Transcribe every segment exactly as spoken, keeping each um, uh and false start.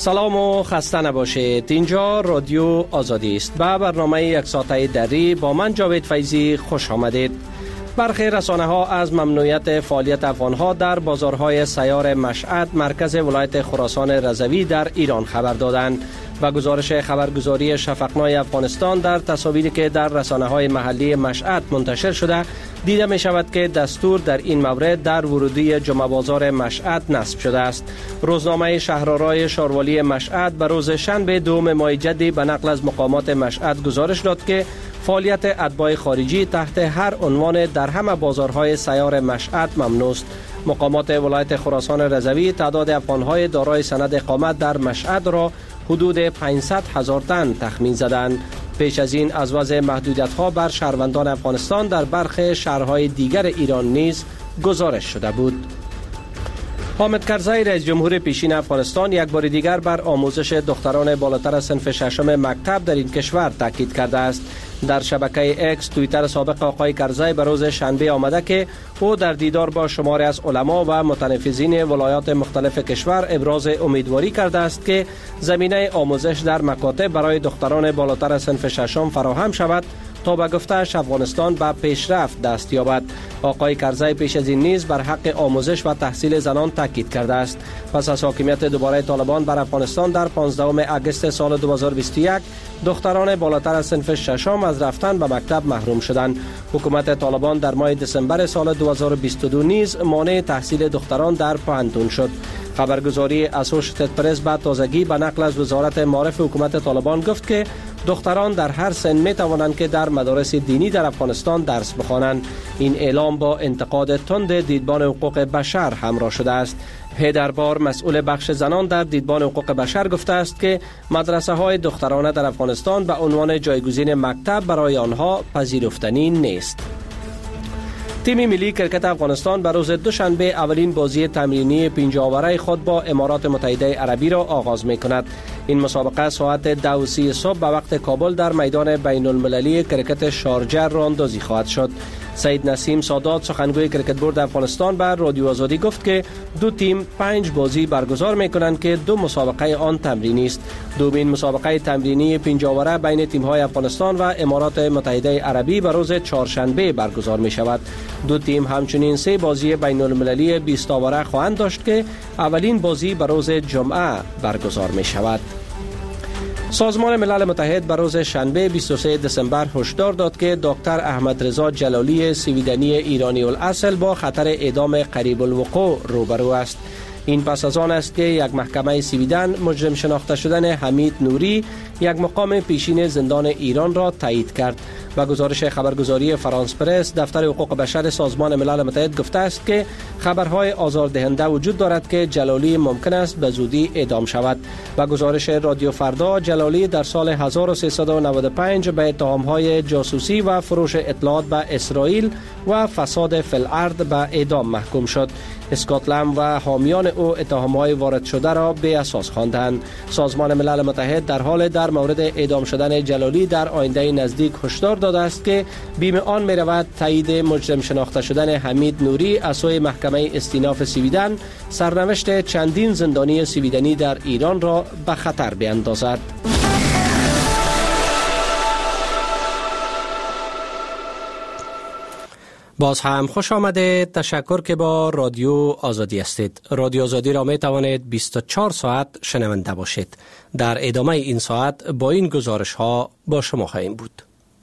سلام و خسته نباشید. اینجا رادیو آزادی است. به برنامه یک ساعته دری با من جاوید فیضی خوش آمدید. برخی رسانه ها از ممنوعیت فعالیت افغان ها در بازارهای سیار مشهد مرکز ولایت خراسان رضوی در ایران خبر دادند و گزارش خبرگزاری شفقنای افغانستان در تصاویری که در رسانه های محلی مشهد منتشر شده دیده می شود که دستور در این مورد در ورودی جمعه بازار مشهد نصب شده است. روزنامه شهرآرای شاروالی مشهد به روز شنبه دوم ماه جدی به نقل از مقامات مشهد گزارش داد که فعالیت اتباع خارجی تحت هر عنوان در همه بازارهای سیار مشهد ممنوع است. مقامات ولایت خراسان رضوی تعداد افغانهای دارای سند اقامت در مشهد را حدود پانصد هزار تن تخمین زدند. پیش از این از وضع محدودیت‌ها بر شهروندان افغانستان در برخی شهرهای دیگر ایران نیز گزارش شده بود. حامد کرزی رئیس جمهور پیشین افغانستان یک بار دیگر بر آموزش دختران بالاتر صنف ششم مکتب در این کشور تاکید کرده است. در شبکه اکس توییتر سابق آقای کرزی به روز شنبه آمده که او در دیدار با شماری از علما و متنفذین ولایات مختلف کشور ابراز امیدواری کرده است که زمینه آموزش در مکاتب برای دختران بالاتر صنف ششم فراهم شود تا به گفته‌اش افغانستان به پیشرفت دست یابد. آقای کرزی پیش از این نیز بر حق آموزش و تحصیل زنان تاکید کرده است. پس از حاکمیت دوباره طالبان بر افغانستان در پانزدهم اگست سال دو هزار و بیست و یک دختران بالاتر از صنف ششم از رفتن به مکتب محروم شدند. حکومت طالبان در ماه دسامبر سال دو هزار و بیست و دو نیز مانع تحصیل دختران در پوهنتون شد. خبرگزاری اسوشیتد پرس با تازگی به نقل از وزارت معارف حکومت طالبان گفت که دختران در هر سن می توانند که در مدارس دینی در افغانستان درس بخوانند. این اعلام با انتقاد تند دیدبان حقوق بشر همراه شده است. هیدربار مسئول بخش زنان در دیدبان حقوق بشر گفته است که مدرسه های دخترانه در افغانستان به عنوان جایگزین مکتب برای آنها پذیرفتنی نیست. تیم ملی کرکت افغانستان به روز دوشنبه اولین بازی تمرینی پنجاه اوره خود با امارات متحده عربی را آغاز می کند. این مسابقه ساعت دو و سی صبح به وقت کابل در میدان بین المللی کرکت شارجه راه‌اندازی خواهد شد. سید نسیم سادات سخنگوی کرکت بورد افغانستان به رادیو آزادی گفت که دو تیم پنج بازی برگزار می کنند که دو مسابقه آن تمرینی است. دومین مسابقه تمرینی پنجاه اوره بین تیم های افغانستان و امارات متحده عربی به روز چهارشنبه برگزار می شود. دو تیم همچنین سه بازی بین المللی بیست اوره خواهند داشت که اولین بازی به روز جمعه برگزار می شود. سازمان ملل متحد به روز شنبه بیست و سوم دسامبر هشدار داد که دکتر احمد رضا جلالی سویدنی ایرانی الاصل با خطر اعدام قریب الوقوع روبرو است. این پس از آن است که یک محکمه سویدن مجرم شناخته شدن حمید نوری یک مقام پیشین زندان ایران را تایید کرد. و گزارش خبرگزاری فرانس پرس دفتر حقوق بشر سازمان ملل متحد گفته است که خبرهای آزاردهنده وجود دارد که جلالی ممکن است به زودی اعدام شود. و گزارش رادیو فردا جلالی در سال هزار و سیصد و نود و پنج به اتهامهای جاسوسی و فروش اطلاعات به اسرائیل و فساد فی الارض به اعدام محکوم شد. اسکاتلند و حامیان او اتهامهای وارد شده را بی اساس خواندند. سازمان ملل متحد در حال در مورد اعدام شدن جلالی در آینده نزدیک هشدار داده است که بیم آن می رود تایید مجرم شناخته شدن حمید نوری از سوی محکمه استیناف سویدن سرنوشت چندین زندانی سویدنی در ایران را به خطر بیندازد. باز هم خوش آمده. تشکر که با رادیو آزادی هستید. رادیو آزادی را می توانید بیست و چهار ساعت شنونده باشید. در ادامه این ساعت با این گزارش ها با شما خواهیم بود.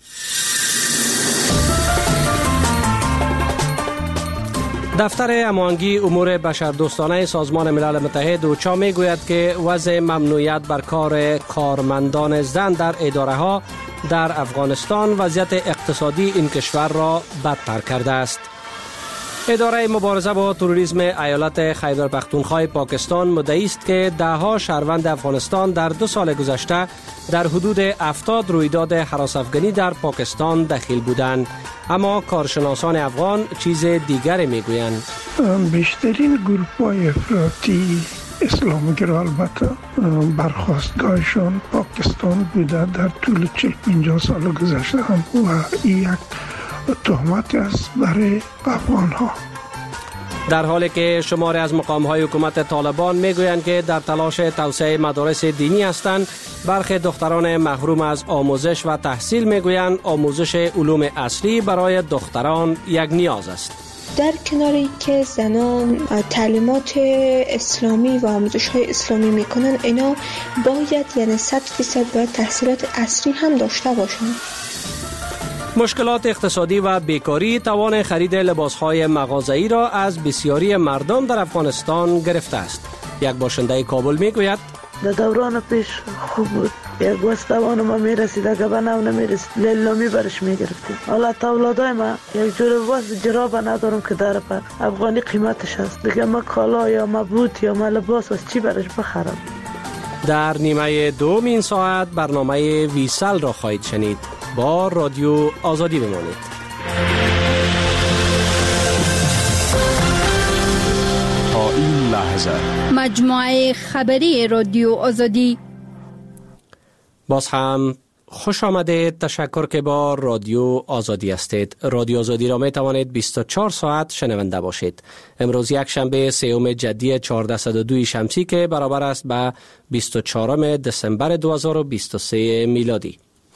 دفتر هماهنگی امور بشردوستانه سازمان ملل متحد اوچا می گوید که وضع ممنوعیت بر کار کارمندان زن در اداره ها در افغانستان وضعیت اقتصادی این کشور را بدتر کرده است. اداره مبارزه با تروریسم ایالت خیبر پختونخوا پاکستان مدعی است که ده ها شهروند افغانستان در دو سال گذشته در حدود هفتاد رویداد هراس افغانی در پاکستان دخیل بودند. اما کارشناسان افغان چیز دیگری میگویند. بیشترین گروه‌های افراطی اسلامگرا البته برخاستگاهشان پاکستان بوده در طول چهل پنجاه سال گذشته هم و این یک تهمت است برای افغان ها. در حالی که شماری از مقام‌های حکومت طالبان میگویند که در تلاش توسعه مدارس دینی هستند، برخی دختران محروم از آموزش و تحصیل میگویند آموزش علوم عصری برای دختران یک نیاز است. در کناری که زنان تعلیمات اسلامی و آموزش های اسلامی میکنن، اینا باید یعنی صد فیصد باید تحصیلات عصری هم داشته باشند. مشکلات اقتصادی و بیکاری توان خرید لباسهای مغازه‌ای را از بسیاری مردم در افغانستان گرفته است. یک باشنده کابل میگوید در دوران پیش خوب بود، یک وستوان ما میرسید، اگه به نو نمیرسید لیلامی برش میگرفتیم. حالا اولادای ما یک جور لباس جرابه ندارم که در پر افغانی قیمتش هست، دیگه ما کالا یا ما بوت یا ما لباس از چی برش بخرم. در نیمه دوم این ساعت برنامه ویسل را خواهید شنید. با رادیو آزادی بمانید. تا این لحظه مجموعه خبری رادیو آزادی. باز هم خوش آمدید. تشکر که با رادیو آزادی هستید. رادیو آزادی را می توانید بیست و چهار ساعت شنونده باشید. امروز یک شنبه سوم جدی چهارصد و دو شمسی که برابر است به بیست و چهارم دسامبر دو هزار و بیست و سه میلادی.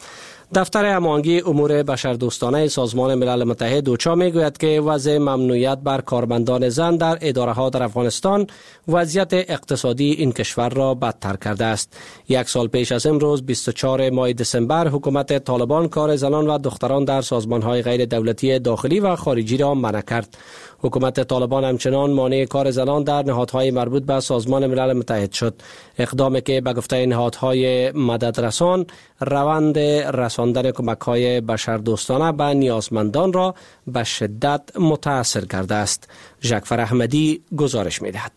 دفتر هماهنگی امور بشردوستانه سازمان ملل متحد اوچا میگوید که وضع ممنوعیت بر کارمندان زن در اداره ها در افغانستان وضعیت اقتصادی این کشور را بدتر کرده است. یک سال پیش از امروز بیست و چهارم ماه دسامبر حکومت طالبان کار زنان و دختران در سازمان های غیر دولتی داخلی و خارجی را منع کرد. حکومت طالبان همچنان مانع کار زنان در نهادهای مربوط به سازمان ملل متحد شد. اقدامی که به گفته نهادهای مددرسان روند رساندن کمک‌های بشردوستانه به نیازمندان را به شدت متاثر کرده است. ژکفر احمدی گزارش می‌دهد.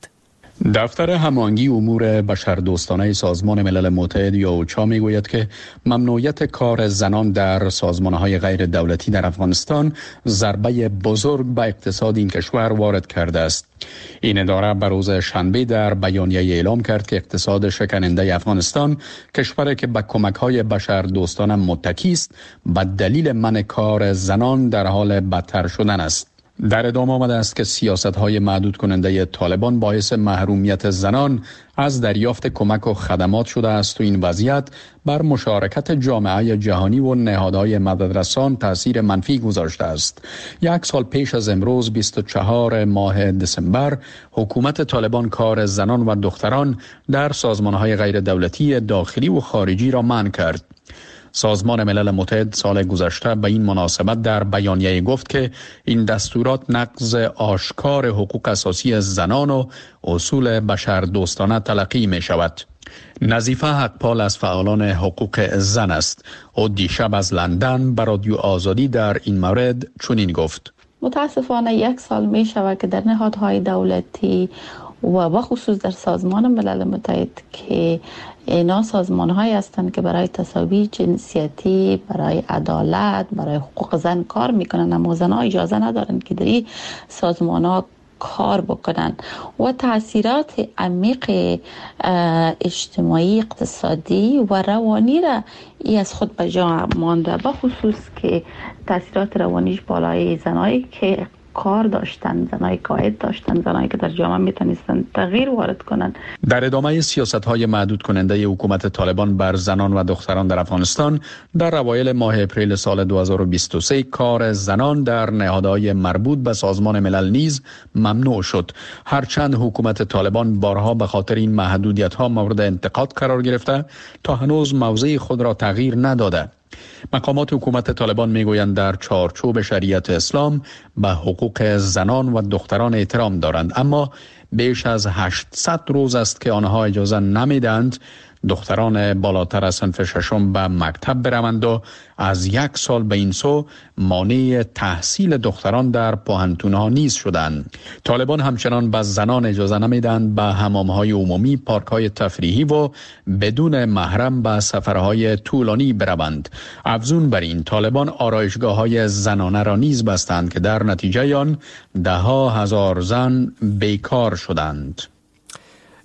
دفتر هماهنگی امور بشردوستانه سازمان ملل متحد یا اوچا میگوید که ممنوعیت کار زنان در سازمان‌های غیر دولتی در افغانستان ضربه بزرگ به اقتصاد این کشور وارد کرده است. این اداره به روز شنبه در بیانیه اعلام کرد که اقتصاد شکننده افغانستان، کشوری که به کمک‌های بشردوستانه متکی است، به دلیل منع کار زنان در حال بدتر شدن است. در ادامه آمده است که سیاست‌های محدود کننده طالبان باعث محرومیت زنان از دریافت کمک و خدمات شده است و این وضعیت بر مشارکت جامعه جهانی و نهادهای مددرسان تأثیر منفی گذاشته است. یک سال پیش از امروز بیست و چهارم ماه دسامبر حکومت طالبان کار زنان و دختران در سازمان‌های غیر دولتی داخلی و خارجی را منع کرد. سازمان ملل متحد سال گذشته به این مناسبت در بیانیه گفت که این دستورات نقض آشکار حقوق اساسی زنان و اصول بشردوستانه تلقی می شود. نظیفه حقپال از فعالان حقوق زن است. او دیشب از لندن به رادیو آزادی در این مورد چنین گفت: متاسفانه یک سال می شود که در نهادهای دولتی و بخصوص در سازمان ملل متحد که اینا سازمان هایی هستند که برای تساوی جنسیتی، برای عدالت، برای حقوق زن کار میکنن، اما زن ها اجازه ندارن که در این سازمان ها کار بکنن و تاثیرات عمیق اجتماعی، اقتصادی و روانی را ای از خود به جا مانده، بخصوص که تاثیرات روانیش بالای زنایی که کار داشتن، زنای قائد داشتن، زنایی که در جامعه میتونستن تغییر وارد کنن. در ادامه سیاست‌های محدود کننده حکومت طالبان بر زنان و دختران در افغانستان، در اوایل ماه اپریل سال دو هزار و بیست و سه کار زنان در نهادهای مربوط به سازمان ملل نیز ممنوع شد. هرچند حکومت طالبان بارها به خاطر این محدودیت‌ها مورد انتقاد قرار گرفته، تا هنوز موضع خود را تغییر نداده. مقامات حکومت طالبان میگویند در چارچوب شریعت اسلام به حقوق زنان و دختران احترام دارند، اما بیش از هشتصد روز است که آنها اجازه نمیدند دختران بالاتر از صنف ششم به مکتب بروند و از یک سال به این سو مانع تحصیل دختران در پوهنتون‌ها نیز شدند. طالبان همچنان به زنان اجازه نمیدند به حمام‌های عمومی، پارک‌های تفریحی و بدون محرم به سفرهای طولانی بروند. افزون بر این، طالبان آرایشگاه‌های زنانه را نیز بستند که در نتیجه آن ده ها هزار زن بیکار شدند.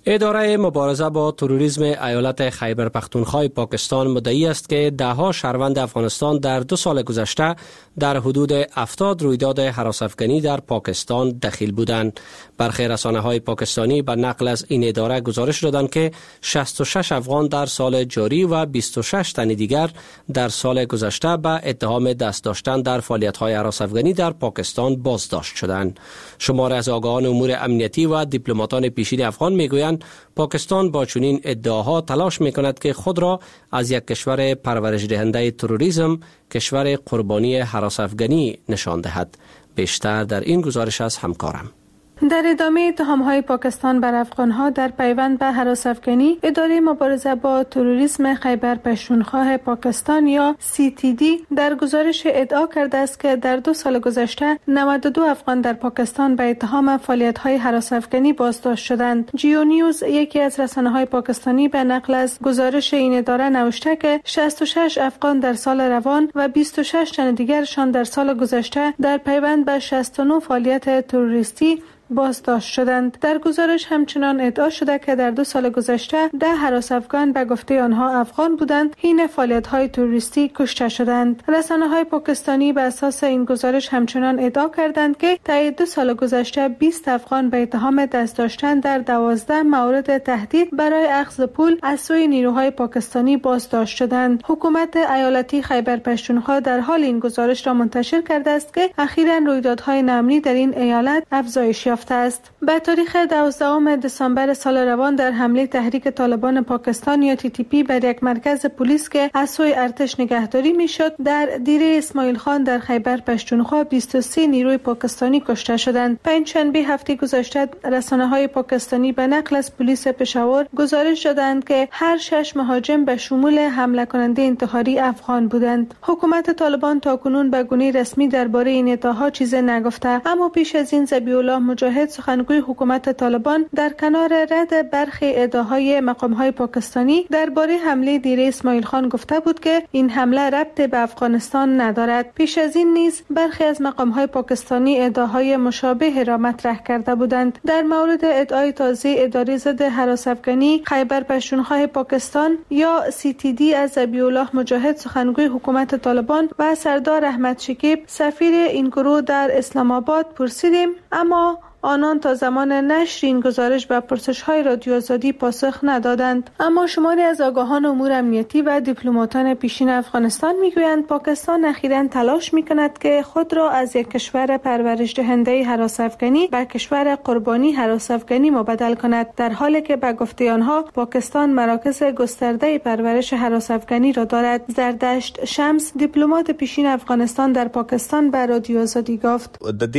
اداره مبارزه با تروریسم ایالت خیبر پختونخوا پاکستان مدعی است که دهها شهروند افغانستان در دو سال گذشته در حدود هفتاد رویداد هراس‌افکنی در پاکستان دخیل بودند. برخی رسانه‌های پاکستانی به نقل از این اداره گزارش دادند که شصت و شش افغان در سال جاری و بیست و شش تن دیگر در سال گذشته به اتهام دست داشتن در فعالیت‌های هراس‌افکنی در پاکستان بازداشت شدند. شماری از آگاهان امور امنیتی و دیپلماتان پیشین افغان میگویند پاکستان با چنین ادعاها تلاش میکند که خود را از یک کشور پرورش دهنده تروریسم کشور قربانی هراس‌افکنی نشان دهد. بیشتر در این گزارش از همکارم. در ادامه اتهام‌های پاکستان بر افغان‌ها در پیوند به هراس‌افکنی، اداره مبارزه با تروریسم خیبر پختونخوا پاکستان یا سی تی دی در گزارش ادعا کرده است که در دو سال گذشته نود و دو افغان در پاکستان به اتهام فعالیت‌های هراس‌افکنی بازداشت شدند. جیو نیوز یکی از رسانه‌های پاکستانی به نقل از گزارش این اداره نوشته که شصت و شش افغان در سال روان و بیست و شش تن دیگرشان در سال گذشته در پیوند به شصت و نه فعالیت تروریستی بازداشت شدند. در گزارش همچنان ادعا شده که در دو سال گذشته ده هراس‌افغان به گفته آنها افغان بودند حین فعالیت‌های تروریستی کشته شدند. رسانه‌های پاکستانی بر اساس این گزارش همچنان ادعا کردند که در دو سال گذشته بیست افغان به اتهام دست داشتن در دوازده مورد تهدید برای اخذ پول از سوی نیروهای پاکستانی بازداشت شدند. حکومت ایالتی خیبر پختونخوا در حال این گزارش را منتشر کرده است که اخیراً رویدادهای نامنی در این ایالت افزایش است. به تاریخ دوازدهم دسامبر سال روان در حمله تحریک طالبان پاکستان یا تی تی پی بر یک مرکز پلیس که از سوی ارتش نگهداری میشد در دیره اسماعیل خان در خیبر پختونخوا بیست و سه نیروی پاکستانی کشته شدند. پنجشنبه هفته گذشته رسانه‌های پاکستانی به نقل از پلیس پشاور گزارش دادند که هر شش مهاجم به شمول حمله کننده انتحاری افغان بودند. حکومت طالبان تاکنون به گونه رسمی درباره این ادعاها چیزی نگفته، اما پیش از این ذبیح الله مجاهد سخنگوی حکومت طالبان در کنار رد برخی ادعاهای مقام‌های پاکستانی درباره حمله دیره اسماعیل خان گفته بود که این حمله ربط به افغانستان ندارد. پیش از این نیز برخی از مقام‌های پاکستانی ادعاهای مشابه را مطرح کرده بودند. در مورد ادعای تازه اداره ضد هراس‌افکنی خیبر پختونخوا پاکستان یا سی تی دی از ذبیح الله مجاهد سخنگوی حکومت طالبان و سردار احمد شکیب سفیر این گروه در اسلام آباد پرسیدیم، اما آنان تا زمان نشر این گزارش به پرسش‌های رادیو آزادی پاسخ ندادند. اما شماری از آگاهان امور امنیتی و دیپلماتان پیشین افغانستان میگویند پاکستان اخیراً تلاش میکند که خود را از یک کشور پرورش دهنده هراس‌افکنی به کشور قربانی هراس‌افکنی مبدل کند، در حالی که به گفته آنها پاکستان مراکز گسترده پرورش هراس‌افکنی را دارد. زردشت شمس دیپلمات پیشین افغانستان در پاکستان به رادیو آزادی گفت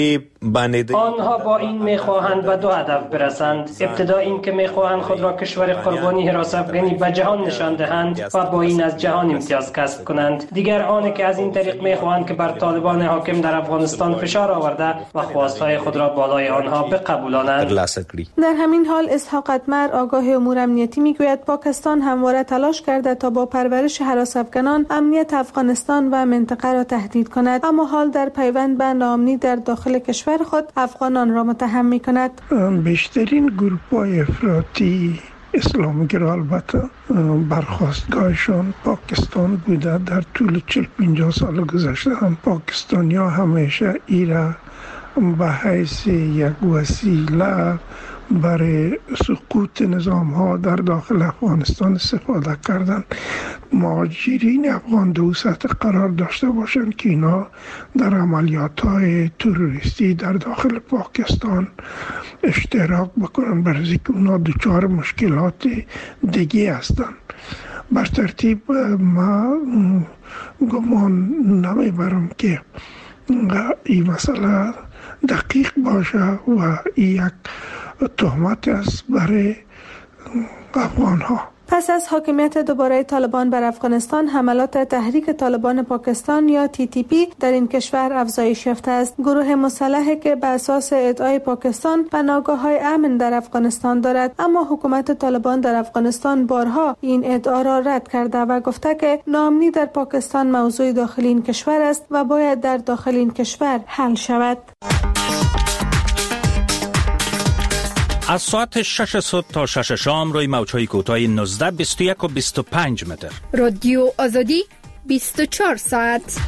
آنها با این میخواهند به دو هدف برسند. ابتدا این که میخواهند خود را کشور قربانی هراس‌افکنی به جهان نشان دهند و با این از جهان امتیاز کسب کنند. دیگر آنه که از این طریق میخواهند که بر طالبان حاکم در افغانستان فشار آورده و خواستهای خود را بالای آنها بقبولانند. در همین حال اسحاق اتمر آگاه امور امنیتی میگوید پاکستان همواره تلاش کرده تا با پرورش هراس‌افکنان امنیت افغانستان و منطقه را تهدید کند، اما حال در پیوند به ناامنی در داخل کشور خود افغانان را متهم می کند. بیشترین گروه‌های افراطی اسلامگرا البته برخاستگاهشان پاکستان بوده. در طول چهل پنجاه سال گذشته هم پاکستانی‌ها همیشه ایرا به حیث یک وسیله برای سقوط نظام ها در داخل افغانستان استفاده کردن. مهاجرین افغان دو سطح قرار داشته باشند که اینا در عملیات های تروریستی در داخل پاکستان اشتراک بکنن، برای اینکه اونا دچار مشکلات دیگه هستند. بر ترتیب ما گمان نمیبرم که این مسئله دقیق باشه و یک تهمت است برای افغان ها. پس از حاکمیت دوباره طالبان بر افغانستان، حملات تحریک طالبان پاکستان یا تی تی پی در این کشور افزایش یافته است. گروه مسلحی که بر اساس ادعای پاکستان پناهگاه‌های امن در افغانستان دارد، اما حکومت طالبان در افغانستان بارها این ادعا را رد کرده و گفته که ناامنی در پاکستان موضوع داخلی این کشور است و باید در داخل این کشور حل شود. از ساعت شش صبح تا شش شام روی موج‌های کوتاه نوزده، بیست و یک و بیست و پنج متر. رادیو آزادی بیست و چهار ساعت.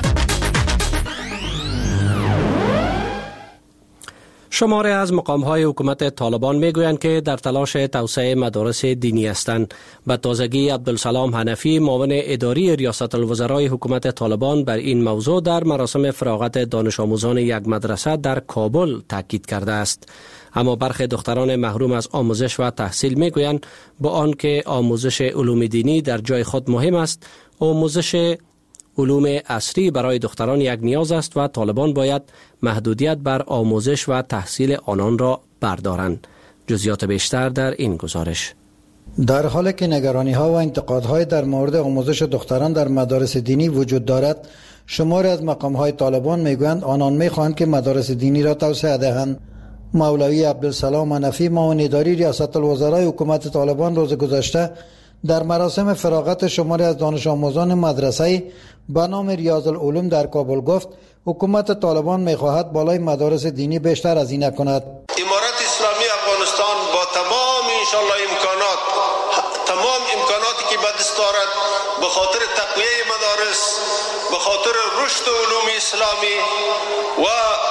شماره از مقام‌های حکومت طالبان میگویند که در تلاش توسعه مدارس دینی هستند. به تازگی عبدالسلام حنفی معاون اداری ریاست الوزرای حکومت طالبان بر این موضوع در مراسم فراغت دانش آموزان یک مدرسه در کابل تاکید کرده است. اما برخی دختران محروم از آموزش و تحصیل میگویند با آنکه آموزش علوم دینی در جای خود مهم است، آموزش علوم عصری برای دختران یک نیاز است و طالبان باید محدودیت بر آموزش و تحصیل آنان را بردارند. جزئیات بیشتر در این گزارش. در حالی که نگرانی ها و انتقادهای در مورد آموزش دختران در مدارس دینی وجود دارد، شماری از مقام های طالبان میگویند آنان میخواهند که مدارس دینی را توسعه دهند. مولوی عبدالسلام حنفی معاون اداری ریاست الوزرای حکومت طالبان روز گذشته در مراسم فراغت شماری از دانش آموزان مدرسه به نام ریاض العلوم در کابل گفت حکومت طالبان میخواهد بالای مدارس دینی بیشتر هزینه کند. امارت اسلامی افغانستان با تمام انشالله امکانات تمام امکاناتی که به دست دارد به خاطر تقویه مدارس، به خاطر رشد علوم اسلامی و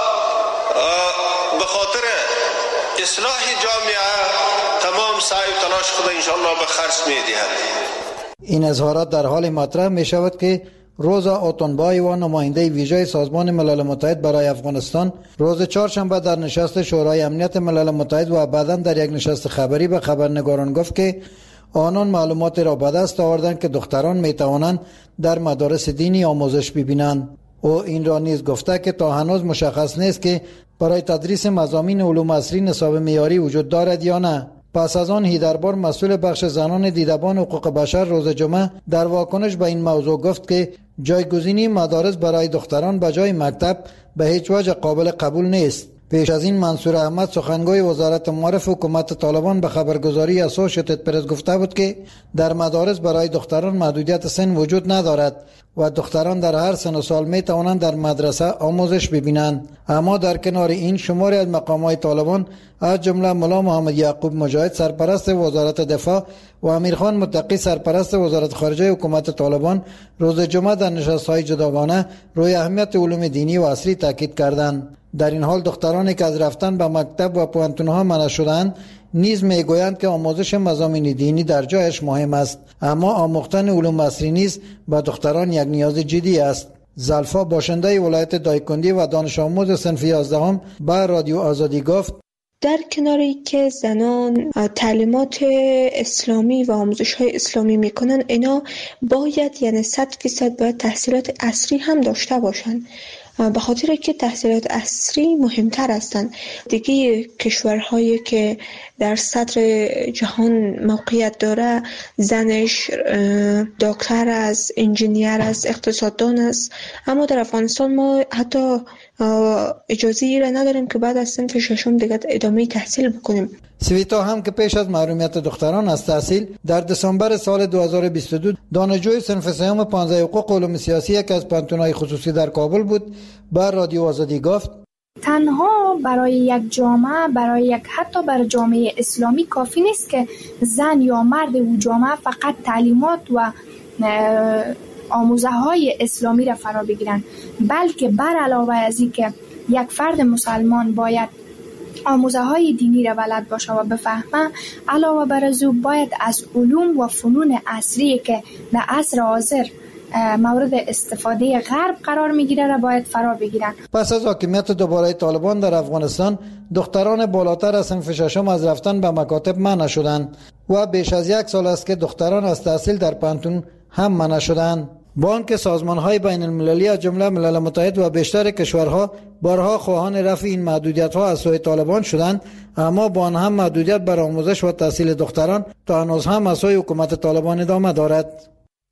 به خاطر اصلاح جامعه تمام سعی و تلاش خود انشالله به خرج می‌دهد. این اظهارات در حال مطرح می شود که روزا آتونبای و نماینده ویژه سازمان ملل متحد برای افغانستان روز چهارشنبه در نشست شورای امنیت ملل متحد و بعداً در یک نشست خبری به خبرنگاران گفت که آنان معلومات را به دست آوردند که دختران می توانند در مدارس دینی آموزش ببینند. او این را نیز گفته که تا هنوز مشخص نیست که برای تدریس مضامین علوم عصری نصاب معیاری وجود دارد یا نه. پس از آن هیدربار مسئول بخش زنان دیدبان حقوق بشر روز جمعه در واکنش به این موضوع گفت که جایگزینی مدارس برای دختران به جای مکتب به هیچ وجه قابل قبول نیست. پیش از این منصور احمد سخنگوی وزارت معارف حکومت طالبان به خبرگزاری اسوشیتد پرس گفته بود که در مدارس برای دختران محدودیت سن وجود ندارد و دختران در هر سن و سال می توانند در مدرسه آموزش ببینند. اما در کنار این شماری از مقامات طالبان از جمله ملا محمد یعقوب مجاهد سرپرست وزارت دفاع و امیرخان متقی سرپرست وزارت خارجه حکومت طالبان روز جمعه در نشست‌های جداگانه روی اهمیت علوم دینی و عصری تاکید کردند. در این حال دخترانی که از رفتن به مکتب و پوانتون‌ها منع شدند نیز میگویند که آموزش مضامین دینی در جایش مهم است، اما آموختن علوم عصری نیز به دختران یک نیاز جدی است. زلفا باشنده ولایت دایکندی و دانش آموز صنف یازدهم به رادیو آزادی گفت در کناری که زنان تعلیمات اسلامی و آموزش های اسلامی میکنن، اینا باید یعنی صد فیصد باید تحصیلات عصری هم داشته باشن، به خاطر که تحصیلات عصری مهمتر هستند. دیگه کشورهایی که در صدر جهان موقعیت داره، زنش دکتر است، انجینیر است، اقتصاددان است، اما در افغانستان ما حتی اجازه ای را نداریم که بعد از صنف ششم دیگه ادامه تحصیل بکنیم. سویتا هم که پیش از محرومیت دختران از تحصیل در دسامبر سال دو هزار و بیست و دو دانشجوی صنف سوم پانزده حقوق علوم سیاسی که از پانتون‌های خصوصی در کابل بود بر رادیو آزادی گفت تنها برای یک جامعه، برای یک حتی برای جامعه اسلامی کافی نیست که زن یا مرد و جامعه فقط تعلیمات و آموزه های اسلامی را فرا بگیرن، بلکه بر علاوه از این که یک فرد مسلمان باید آموزه های دینی را بلد باشه و بفهمه، علاوه بر از او باید از علوم و فنون عصری که در عصر حاضر مورد استفاده غرب قرار میگیره را باید فرا بگیرن. پس از حاکمیت دوباره طالبان در افغانستان دختران بالاتر از صنف ششم از رفتن به مکاتب منع شدند و بیش از یک سال است که دختران از تحصیل در پانتون هم منع شدند. با آنکه سازمان‌های بین المللی از جمله ملل متحد و بیشتر کشورها بارها خواهان رفع این محدودیت‌ها از سوی طالبان شدند، اما با آن هم محدودیت بر آموزش و تحصیل دختران تا هنوز هم از سوی حکومت طالبان ادامه دارد.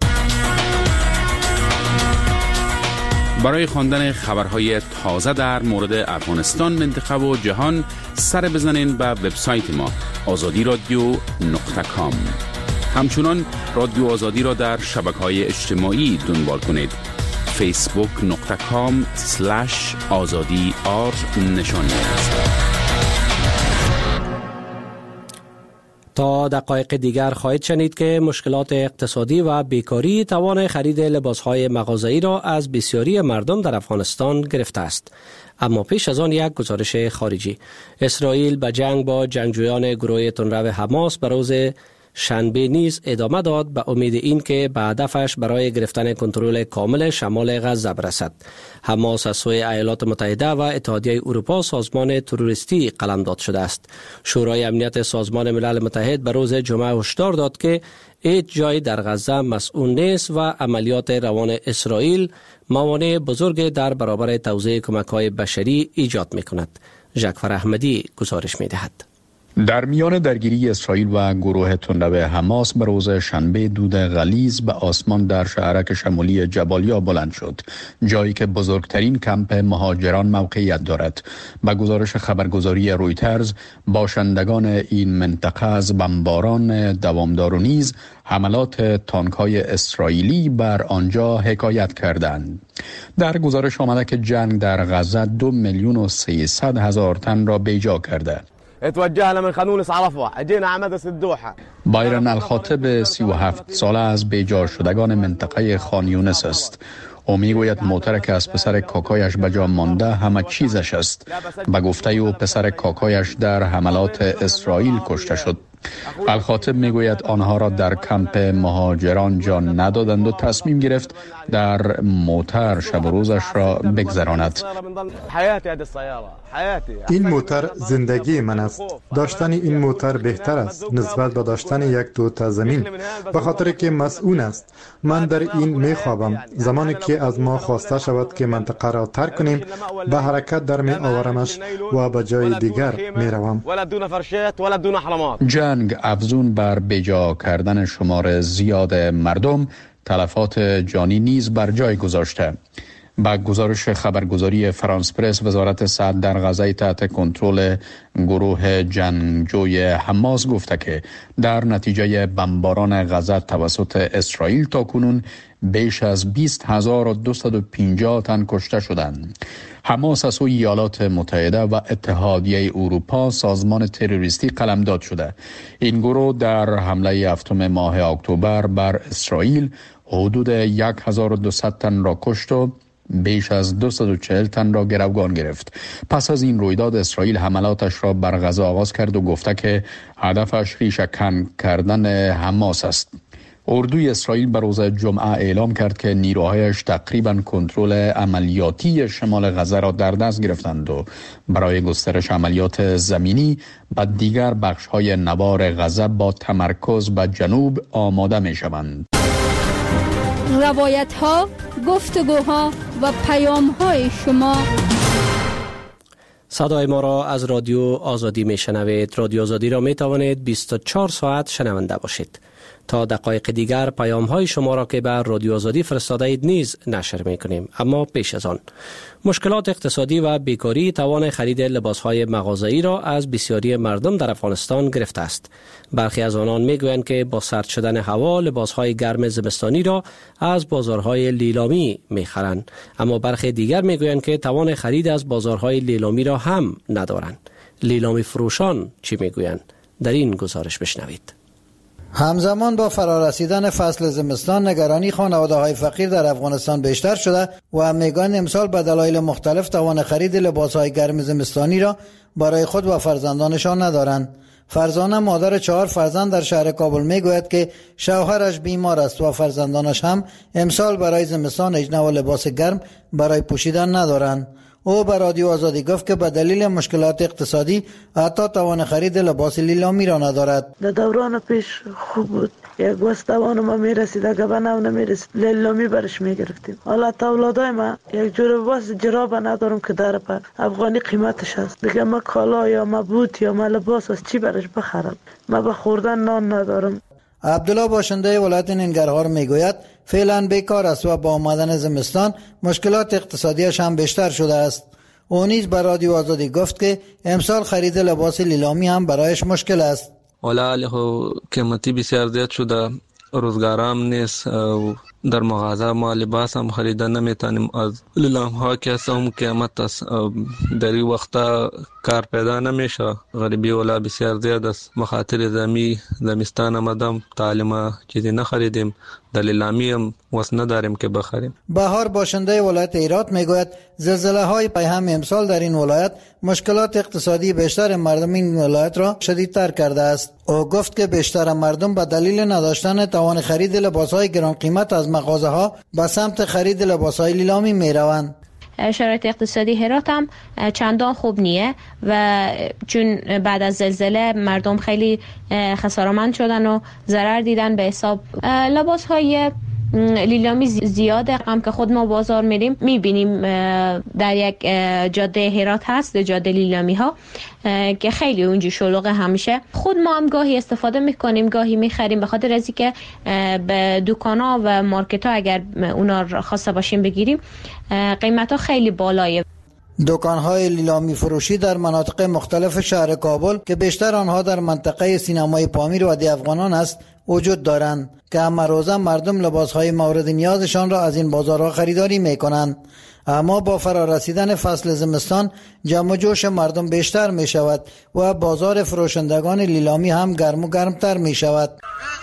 برای خواندن خبرهای تازه در مورد افغانستان، منطقه و جهان سر بزنین به وبسایت ما آزادی رادیو نقطه کام. همچنان رادیو آزادی را در شبکه‌های اجتماعی دنبال کنید. فیسبوک نقطه کام سلش آزادی آر نشانی است. تا دقایق دیگر خواهید شنید که مشکلات اقتصادی و بیکاری توان خرید لباسهای مغازه‌ای را از بسیاری مردم در افغانستان گرفته است. اما پیش از آن یک گزارش خارجی. اسرائیل به جنگ با جنگجویان گروه تندرو حماس به روز شنبه نیز ادامه داد به امید این که به هدفش برای گرفتن کنترل کامل شمال غزه برسد. حماس از سوی ایالات متحده و اتحادیه اروپا سازمان تروریستی قلمداد شده است. شورای امنیت سازمان ملل متحد به روز جمعه هشدار داد که هیچ جای در غزه مسئول نیست و عملیات روان اسرائیل موانع بزرگ در برابر توزیع کمک‌های بشری ایجاد می‌کند. جعفر احمدی گزارش می‌دهد. در میان درگیری اسرائیل و گروه تندرو حماس به روز شنبه دود غلیظ به آسمان در شهرک شمالی جبالیا بلند شد، جایی که بزرگترین کمپ مهاجران موقعیت دارد. به گزارش خبرگزاری رویترز، باشندگان این منطقه از بمباران دوامدار و نیز حملات تانک‌های اسرائیلی بر آنجا حکایت کردند. در گزارش آمده که جنگ در غزه دو میلیون و سیصد هزار تن را بیجا کرده. توجهنا من خانونس عرفه اجينا عمدس الدوحه. بایرن الخاطب سی و هفت ساله از بیجا شدگان منطقه خان یونس است. او میگوید موتر که از پسر کاکایش به جا مانده همه چیزش است. به گفته او پسر کاکایش در حملات اسرائیل کشته شد. الخاطب میگوید آنها را در کمپ مهاجران جان ندادند و تصمیم گرفت در موتر شب و روزش را بگذراند. این موتر زندگی من است. داشتن این موتر بهتر است نسبت به داشتن یک دوتا زمین، به خاطر که مسئول است. من در این میخوابم. زمانی که از ما خواسته شود که منطقه را ترک کنیم، به حرکت در می آورمش و به جای دیگر میروم. جنگ افزون بر بیجا کردن شمار زیاد مردم تلفات جانی نیز بر جای گذاشته. با گزارش خبرگزاری فرانس پرس، وزارت صحت در غزه تحت کنترل گروه جنگجوی حماس گفته که در نتیجه بمباران غزه توسط اسرائیل تاکنون بیش از بیست هزار و دویست و پنجاه تن کشته شدند. حماس از سوی ایالات متحده و اتحادیه اروپا سازمان تروریستی قلمداد شده. این گروه در حمله هفتم ماه اکتبر بر اسرائیل حدود هزار و دویست تن را کشت و بیش از دویست و چهل تن را گروگان گرفت. پس از این رویداد اسرائیل حملاتش را بر غزه آغاز کرد و گفته که هدفش ریشه کن کردن حماس است. اردوی اسرائیل به روز جمعه اعلام کرد که نیروهایش تقریباً کنترل عملیاتی شمال غزه را در دست گرفتند و برای گسترش عملیات زمینی به دیگر بخش‌های نوار غزه با تمرکز به جنوب آماده می‌شوند. روایت‌ها، گفتگوها و پیام‌های شما. صدای ما را از رادیو آزادی میشنوید. رادیو آزادی را می توانید بیست و چهار ساعت شنونده باشید. تا دقایق دیگر پیام های شما را که بر رادیو آزادی فرستاده اید نیز نشر می کنیم. اما پیش از آن، مشکلات اقتصادی و بیکاری توان خرید لباس های مغازه‌ای را از بسیاری مردم در افغانستان گرفته است. برخی از آنان می گویند که با سرد شدن هوا لباس های گرم زمستانی را از بازارهای لیلامی می خرند، اما برخی دیگر می گویند که توان خرید از بازارهای لیلامی را هم ندارند. لیلامی فروشان چی می گویند؟ در این گزارش بشنوید. همزمان با فرارسیدن فصل زمستان، نگرانی خانواده‌های فقیر در افغانستان بیشتر شده و میگن امسال به دلایل مختلف توان خرید لباس‌های گرم زمستانی را برای خود و فرزندانشان ندارند. فرزانه، مادر چهار فرزند در شهر کابل، میگوید که شوهرش بیمار است و فرزندانش هم امسال برای زمستان اجنه و لباس گرم برای پوشیدن ندارند. او به رادیو آزادی گفت که به دلیل مشکلات اقتصادی حتی توان خرید لباس لیلامی را ندارد. در دوران پیش خوب بود، یک وقت توان ما میرسید، اگه به نو نمیرسید لیلامی برش میگرفتیم. حالا اولادای ما یک جور لباس جراب ندارم که در پر افغانی قیمتش هست. دیگه ما کالا یا ما بوت یا ما لباس از چی برش بخرم؟ ما به خوردن نان ندارم. عبدالله، باشنده ولایت ننگرهار، میگوید فعلا بیکار است و با آمدن زمستان مشکلات اقتصادیش هم بیشتر شده است. او نیز به رادیو آزادی گفت که امسال خرید لباس لیلامی هم برایش مشکل است. حالا قیمتی بسیار زیاد شده، روزگارم نیست. در مغازه ما لباس هم خریدن نمیتونیم. از لیلام ها که هم قیمت است. در این وقتا کار پیدا نمیشه. غریبی ولا بسیار زیاد است. مخاطر زمی زمستان آمدم تعلیم چیزی نخریدیم. در لیلامی هم وس نداریم که بخریم. بهار باشنده ولایت هرات میگوید زلزله های پیهم امسال در این ولایت مشکلات اقتصادی بیشتر مردم این ولایت را شدیدتر کرده است. او گفت که بیشتر مردم به دلیل نداشتن توان خرید لباس های گران قیمت از مغازه ها به سمت خرید لباس های لیلامی می روند. شرایط اقتصادی هرات هم چندان خوب نیه و چون بعد از زلزله مردم خیلی خسارمند شدن و ضرر دیدن. به حساب لباس های لیلامی زیاده. هم که خود ما بازار میریم میبینیم در یک جاده هرات هست، جاده لیلامی ها که خیلی اونجا شلوغه. همیشه خود ما هم گاهی استفاده میکنیم، گاهی میخریم، به خاطر از اینکه به دکان ها و مارکت ها اگر اونا را خواسته باشیم بگیریم قیمت ها خیلی بالایه. دکان‌های لیلامی فروشی در مناطق مختلف شهر کابل که بیشتر آنها در منطقه سینمای پامیر و دی افغانان است وجود دارند که همه روزه مردم لباس‌های مورد نیازشان را از این بازارها خریداری می‌کنند. اما با فرارسیدن فصل زمستان جمع و جوش مردم بیشتر می‌شود و بازار فروشندگان لیلامی هم گرم و گرمتر می‌شود.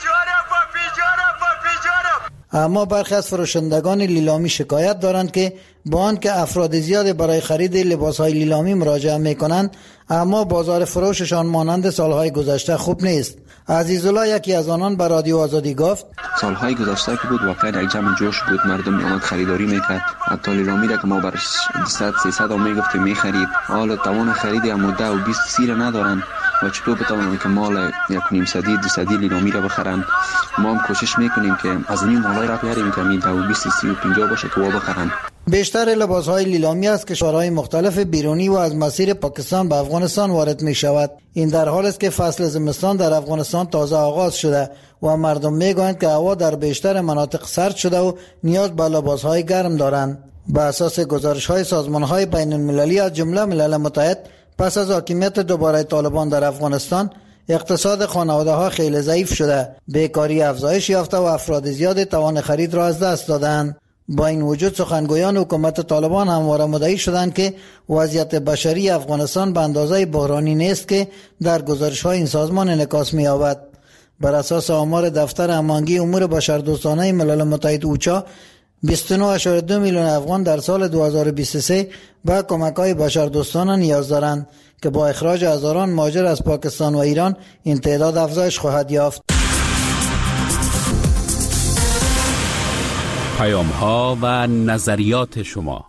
اما برخی از فروشندگان لیلامی شکایت دارند که با آنکه افراد زیاد برای خرید لباس‌های لیلامی مراجعه می‌کنند اما بازار فروششان مانند سالهای گذشته خوب نیست. عزیزالله یکی از آنان به رادیو آزادی گفت سالهای گذشته که بود واقعا یک جمع جوش بود، مردم می‌آمد خریداری می‌کرد. حتی لیلامی را که ما برش دویست سیصد هم می‌گفتیم می‌خرید. حالا توان خرید مده و بیست سی را ندارن و چطور بتوانند که مال یک نیم صدی دو صدی لیلامی را بخرن. ما هم کوشش می‌کنیم که از این مالای را بیاریم که می دو بیست سی و پنجاه باشه که وا بخرن. بیشتر لباس‌های لیلامی از کشورهای مختلف بیرونی و از مسیر پاکستان به افغانستان وارد می‌شود. این در حالی است که فصل زمستان در افغانستان تازه آغاز شده و مردم می‌گویند که هوا در بیشتر مناطق سرد شده و نیاز به لباس‌های گرم دارند. بر اساس گزارش‌های سازمان‌های بین‌المللی از جمله ملل متحد پس از حاکمیت دوباره طالبان در افغانستان اقتصاد خانواده‌ها خیلی ضعیف شده، بیکاری افزایش یافته و افراد زیاد توان خرید را از دست دادند. با این وجود سخنگویان حکومت طالبان همواره مدعی شدند که وضعیت بشری افغانستان به اندازه بحرانی نیست که در گزارش‌های این سازمان انعکاس می‌یابد. بر اساس آمار دفتر هماهنگی امور بشردوستانه ملل متحد اوچا بیست و نه ممیز دو میلیون افغان در سال دو هزار و بیست و سه به کمک‌های بشردوستانه نیاز دارند که با اخراج هزاران مهاجر از پاکستان و ایران این تعداد افزایش خواهد یافت. پیام‌ها و نظریات شما.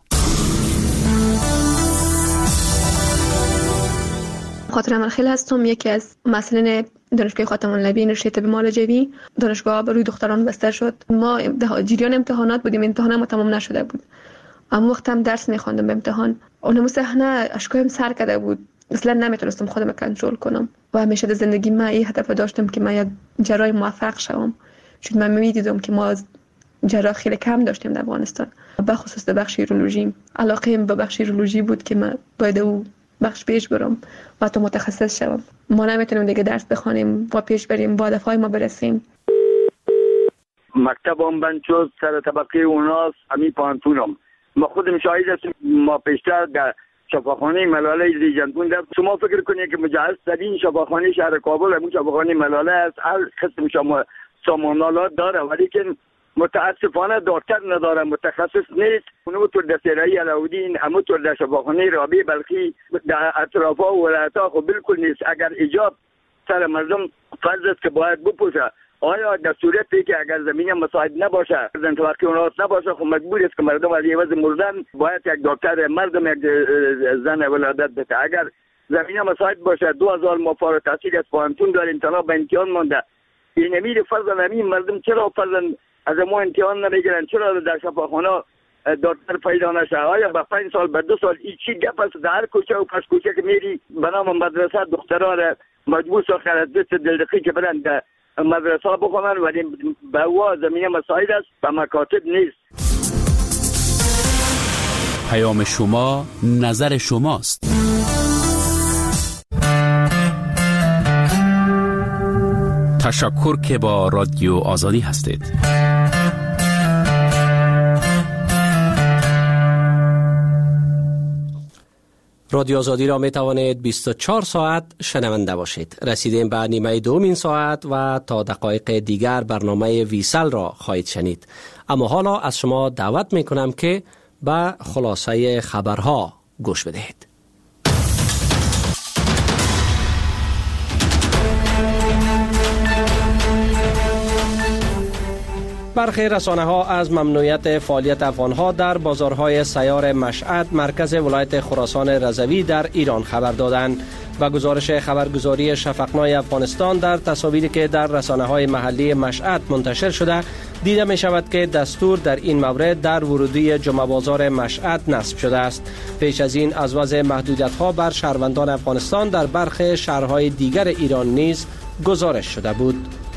خاطر عملخیل هستم، یکی از مسئولین دانشگاه خاتم النبیین رشته به مالجوی. دانشگاه به روی دختران بسته شد. ما جریان امتحانات بودیم، امتحان ما تمام نشده بود. اما وقت هم درس می‌خواندم به امتحان. اونم صحنه اشکایم سر کرده بود. اصلا نمیتونستم خودم کنترل کنم و همیشه در زندگی من این هدف داشتم که من یک جراح موفق شوم، چون من می‌دیدم که ما جراح خیلی کم داشتیم در افغانستان، به خصوص در بخش یورولوژی. علاقه‌ام به بخش یورولوژی بود که من باید او بخش پیش برم و تو متخصص شوم. ما نمیتونیم دیگه درس بخونیم و پیش بریم، با هدفهای ما برسیم. مکتبم بند شد، سر طبقه اوناست، همین پانتونم. ما خودم شاهد هستیم. ما پیشتر در شفاخانه ملاله ریجن بودم. شما فکر کنید که مجهز ترین شفاخانه شهر کابل همون شفاخانه ملاله است. هر قسم شما سامانالات داره، ولی که متاسفانه دکتر نداره، متخصص نیست. اونو تو در سرایی علاودین، همون تو در شفاخانه رابی بلخی در اطراف و ولایت‌ها خب بالکل نیست. اگر ایجاب سر مردم فرض است که باید بپوشه آیا در صورتی که اگر زمین مساعد نباشه، زن توقی اونات نباشه، خب مجبور است که مردم از عوض مردن باید یک دکتر مردم یک زن ولادت بده. اگر زمین مساعد باشه، دو هزار ما فارغ التحصیل از پانتون داریم، تنها به امتحان مونده. این امید فرضاً همین مردم چرا فرضاً از ما امتحان نمیگیرن؟ چرا در شفاخانه دکتر پیدا نشه؟ آیا به پنج سال به دو سال این چی گپ است؟ در هر کوچه و پس کوچه که میری به نام مدرسه دخترها را مجبور ساختن از دست دلدقی که برن در مدرسه بخونن، ولی به هوا زمینه مساعد است، به مکاتب نیست. پیام شما، نظر شماست. تشکر که با رادیو آزادی هستید. رادیو آزادی را می توانید بیست و چهار ساعت شنونده باشید. رسیدیم به نیمه دومین ساعت و تا دقایق دیگر برنامه ویسل را خواهید شنید. اما حالا از شما دعوت می کنم که به خلاصه خبرها گوش بدهید. برخی رسانه‌ها از ممنوعیت فعالیت افغان‌ها در بازارهای سیار مشهد مرکز ولایت خراسان رضوی در ایران خبر دادند و گزارش خبرگزاری شفقنای افغانستان در تصاویری که در رسانه‌های محلی مشهد منتشر شده دیده می شود که دستور در این مورد در ورودی جمعه بازار مشهد نصب شده است. پیش از این از وضع محدودیت‌ها بر شهروندان افغانستان در برخی شهرهای دیگر ایران نیز گزارش شده بود.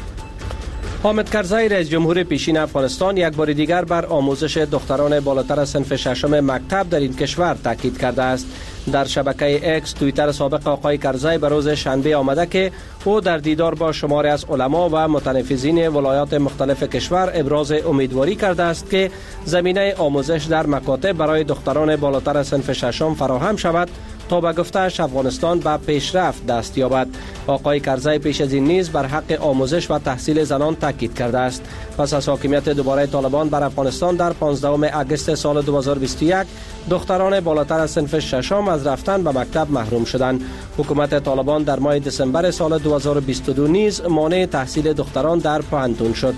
حامد کرزی رئیس جمهور پیشین افغانستان یک بار دیگر بر آموزش دختران بالاتر از صنف ششم مکتب در این کشور تاکید کرده است. در شبکه اکس توییتر سابق آقای کرزی به روز شنبه آمده که او در دیدار با شماری از علما و متنفذین ولایات مختلف کشور ابراز امیدواری کرده است که زمینه آموزش در مکاتب برای دختران بالاتر از صنف ششم فراهم شود تا به گفته‌اش افغانستان به پیشرفت دست یابد. آقای کرزی پیش از این نیز بر حق آموزش و تحصیل زنان تاکید کرده است. پس از حاکمیت دوباره طالبان بر افغانستان در پانزدهم اگست سال دو هزار و بیست و یک دختران بالاتر از صنف ششم از رفتن به مکتب محروم شدند. حکومت طالبان در ماه دسامبر سال دو هزار و بیست و دو نیز مانع تحصیل دختران در پوهنتون شد.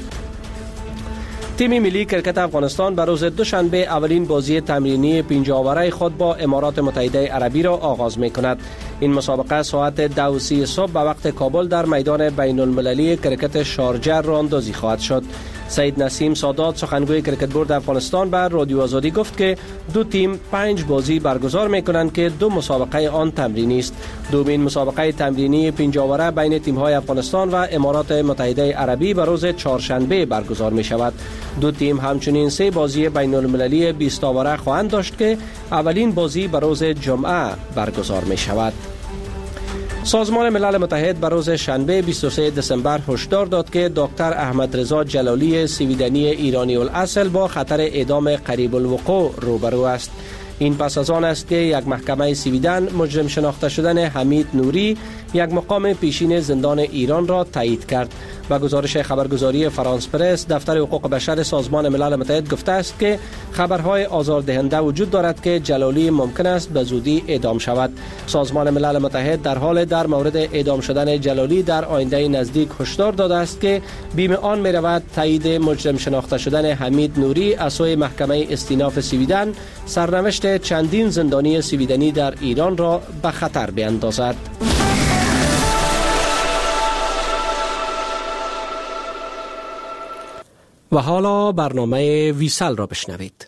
تیم ملی کرکت افغانستان بر روز دوشنبه اولین بازی تمرینی پنجاه اوره خود با امارات متحده عربی را آغاز می کند. این مسابقه ساعت دو و سی صبح به وقت کابل در میدان بین المللی کرکت شارجه راه اندازی خواهد شد. سید نسیم سادات سخنگوی کرکت بورد افغانستان بر رادیو آزادی گفت که دو تیم پنج بازی برگزار می کنند که دو مسابقه آن تمرینی است. دومین مسابقه تمرینی پنجاه اوره بین تیم‌های افغانستان و امارات متحده عربی بر روز چهارشنبه برگزار می شود. دو تیم همچنین سه بازی بین المللی بیست اوره خواهند داشت که اولین بازی بر روز جمعه برگزار می شود. سازمان ملل متحد بر روز شنبه بیست و سوم دسامبر هشدار داد که دکتر احمد رضا جلالی سویدنی ایرانی الاصل با خطر اعدام قریب الوقوع روبرو است. این پس از آن است که یک محکمه سویدن مجرم شناخته شدن حمید نوری یک مقام پیشین زندان ایران را تایید کرد. و گزارش خبرگزاری فرانس پرس دفتر حقوق بشر سازمان ملل متحد گفته است که خبرهای آزاردهنده وجود دارد که جلالی ممکن است به زودی اعدام شود. سازمان ملل متحد در حال در مورد اعدام شدن جلالی در آینده نزدیک هشدار داده است که بیم آن می رود تایید مجرم شناخته شدن حمید نوری از سوی محکمه استیناف سویدن سرنوشت چندین زندانی سویدنی در ایران را به خطر بیندازد. و حالا برنامه ویسل را بشنوید.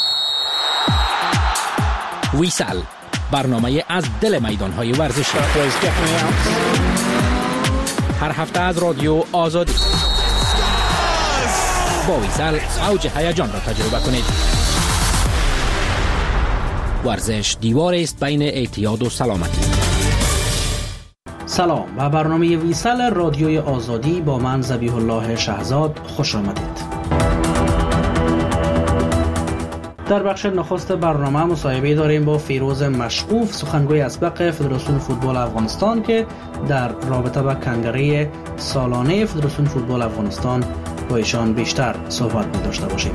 ویسل، برنامه از دل میدان‌های ورزشی. هر هفته از رادیو آزادی. با ویسل اوج هیجان را تجربه کنید. ورزش دیوار است بین اعتیاد و سلامتی. سلام، و برنامه ویسل رادیوی آزادی با من ذبیح الله شهزاد خوش آمدید. در بخش نخست برنامه مصاحبه داریم با فیروز مشعوف، سخنگوی اسبق فدراسیون فوتبال افغانستان که در رابطه با کنگره سالانه فدراسیون فوتبال افغانستان با ایشان بیشتر صحبت می داشته باشیم.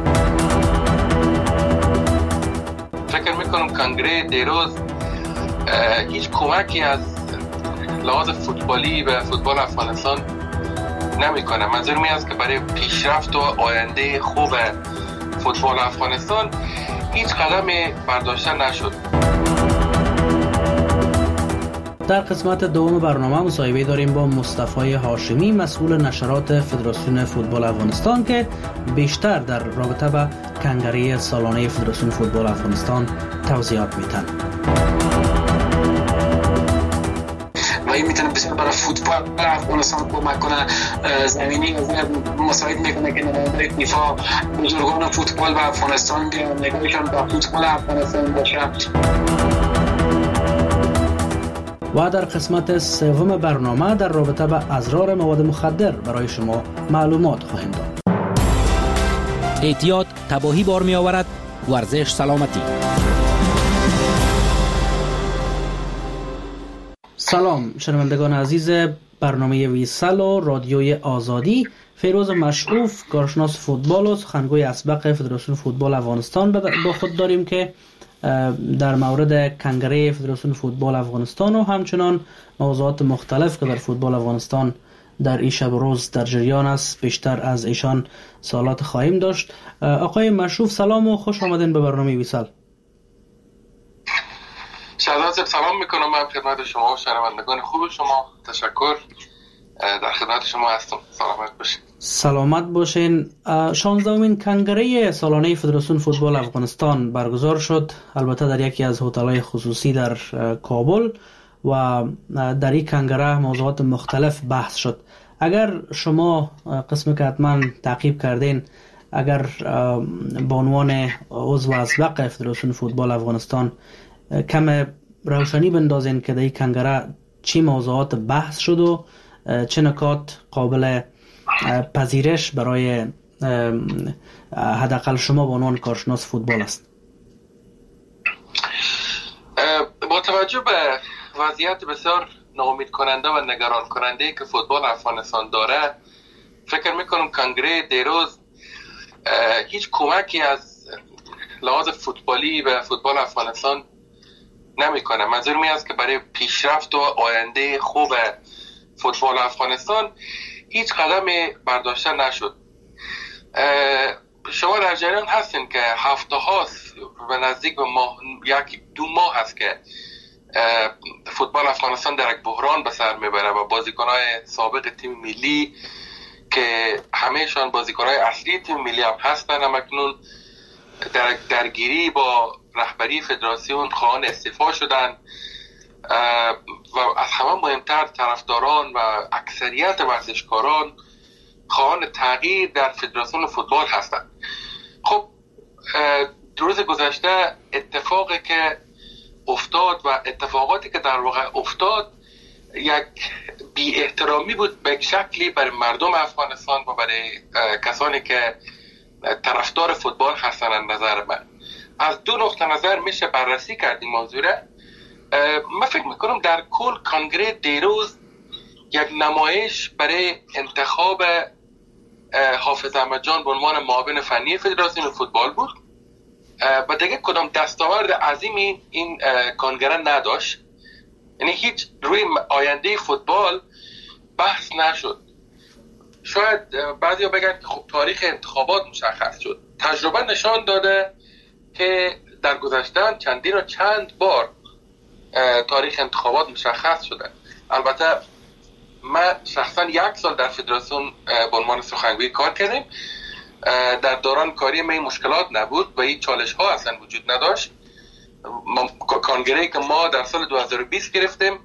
فکر میکنم کنگره دیروز هیچ کمکی از لحاظ فوتبالی به فوتبال افغانستان نمیکنه. منظور می است که برای پیشرفت و آینده خوب فوتبال افغانستان هیچ قدمی برداشته نشد. در قسمت دوم برنامه مصاحبه داریم با مصطفی هاشمی، مسئول نشرات فدراسیون فوتبال افغانستان که بیشتر در رابطه با کنگره سالانه فدراسیون فوتبال افغانستان توضیحات میدن. و این میتونه بسیار برای فوتبال افغانستان کمک کنه. زمینی از مساعد میکنه که نماینده فیفا بزرگان فوتبال به افغانستان بیان، نگاهشان به فوتبال افغانستان باشه. و در قسمت سوم برنامه در رابطه به اضرار مواد مخدر برای شما معلومات خواهیم داد. احتیاط تباهی بار می آورد. ورزش سلامتی. سلام شنوندگان عزیز برنامه ویسل و رادیوی آزادی. فیروز مشعوف کارشناس فوتبال و سخنگوی اسبق فدراسیون فوتبال افغانستان با خود داریم که در مورد کنگره فدراسیون فوتبال افغانستان و همچنان موضوعات مختلف که در فوتبال افغانستان در این شب و روز در جریان است بیشتر از ایشان سوالات خواهیم داشت. آقای مشعوف سلام و خوش آمدین به برنامه ویسل. شهزاد سلام میکنم من خدمت شما و شنوندگان خوب شما. تشکر، در خدمت شما هستم. سلامت باشین. سلامت باشین. شانزدهمین کنگره سالانه فدراسیون فوتبال افغانستان برگزار شد، البته در یکی از هتل‌های خصوصی در کابل و در این کنگره موضوعات مختلف بحث شد. اگر شما قسمی که حتما تعقیب کردین، اگر به عنوان عضو اسبق فدراسیون فوتبال افغانستان کم روشنی بندازین که در این کنگره چی موضوعات بحث شد و چه نکات قابل پذیرش برای حداقل شما به عنوان کارشناس فوتبال است؟ با توجه به وضعیت بسیار ناامید کننده و نگران کننده که فوتبال افغانستان داره، فکر میکنم کنگره دیروز هیچ کمکی از لحاظ فوتبالی به فوتبال افغانستان نمیکنه. منظور می است که برای پیشرفت و آینده خوب فوتبال افغانستان هیچ قدم برداشته نشد. شما در جریان هستین که هفته هاست و نزدیک به ماه، یک دو ماه هست که فوتبال افغانستان در یک بحران به سر میبره و بازیکنهای سابق تیم ملی که همهشان بازیکنهای اصلی تیم ملی هم هستن هم اکنون در درگیری با رهبری فدراسیون خواهان استعفا شدن و از همه مهمتر طرفداران و اکثریت ورزشکاران خواهان تغییر در فدراسیون فوتبال هستند. خب روز گذشته اتفاقی که افتاد و اتفاقاتی که در واقع افتاد یک بی احترامی بود به شکلی برای مردم افغانستان و برای کسانی که طرفدار فوتبال هستن. نظر من از دو نقطه نظر میشه بررسی کرد این موضوع را. من فکر میکنم در کل کنگره دیروز یک نمایش برای انتخاب حافظ احمد جان به عنوان معاون فنی فدراسیون فوتبال بود و دیگه کدام دستاورد عظیمی این کنگره نداشت. یعنی هیچ روی آینده فوتبال بحث نشد. شاید بعضیا بگن که خب تاریخ انتخابات مشخص شد. تجربه نشان داده که در گذشته چندین و چند بار تاریخ انتخابات مشخص شده. البته من شخصا یک سال در فدراسیون به عنوان سخنگوی کار کردیم. در دوران کاری من مشکلات نبود و هیچ چالش ها اصلا وجود نداشت. کنگره‌ای که ما در سال دو هزار و بیست گرفتیم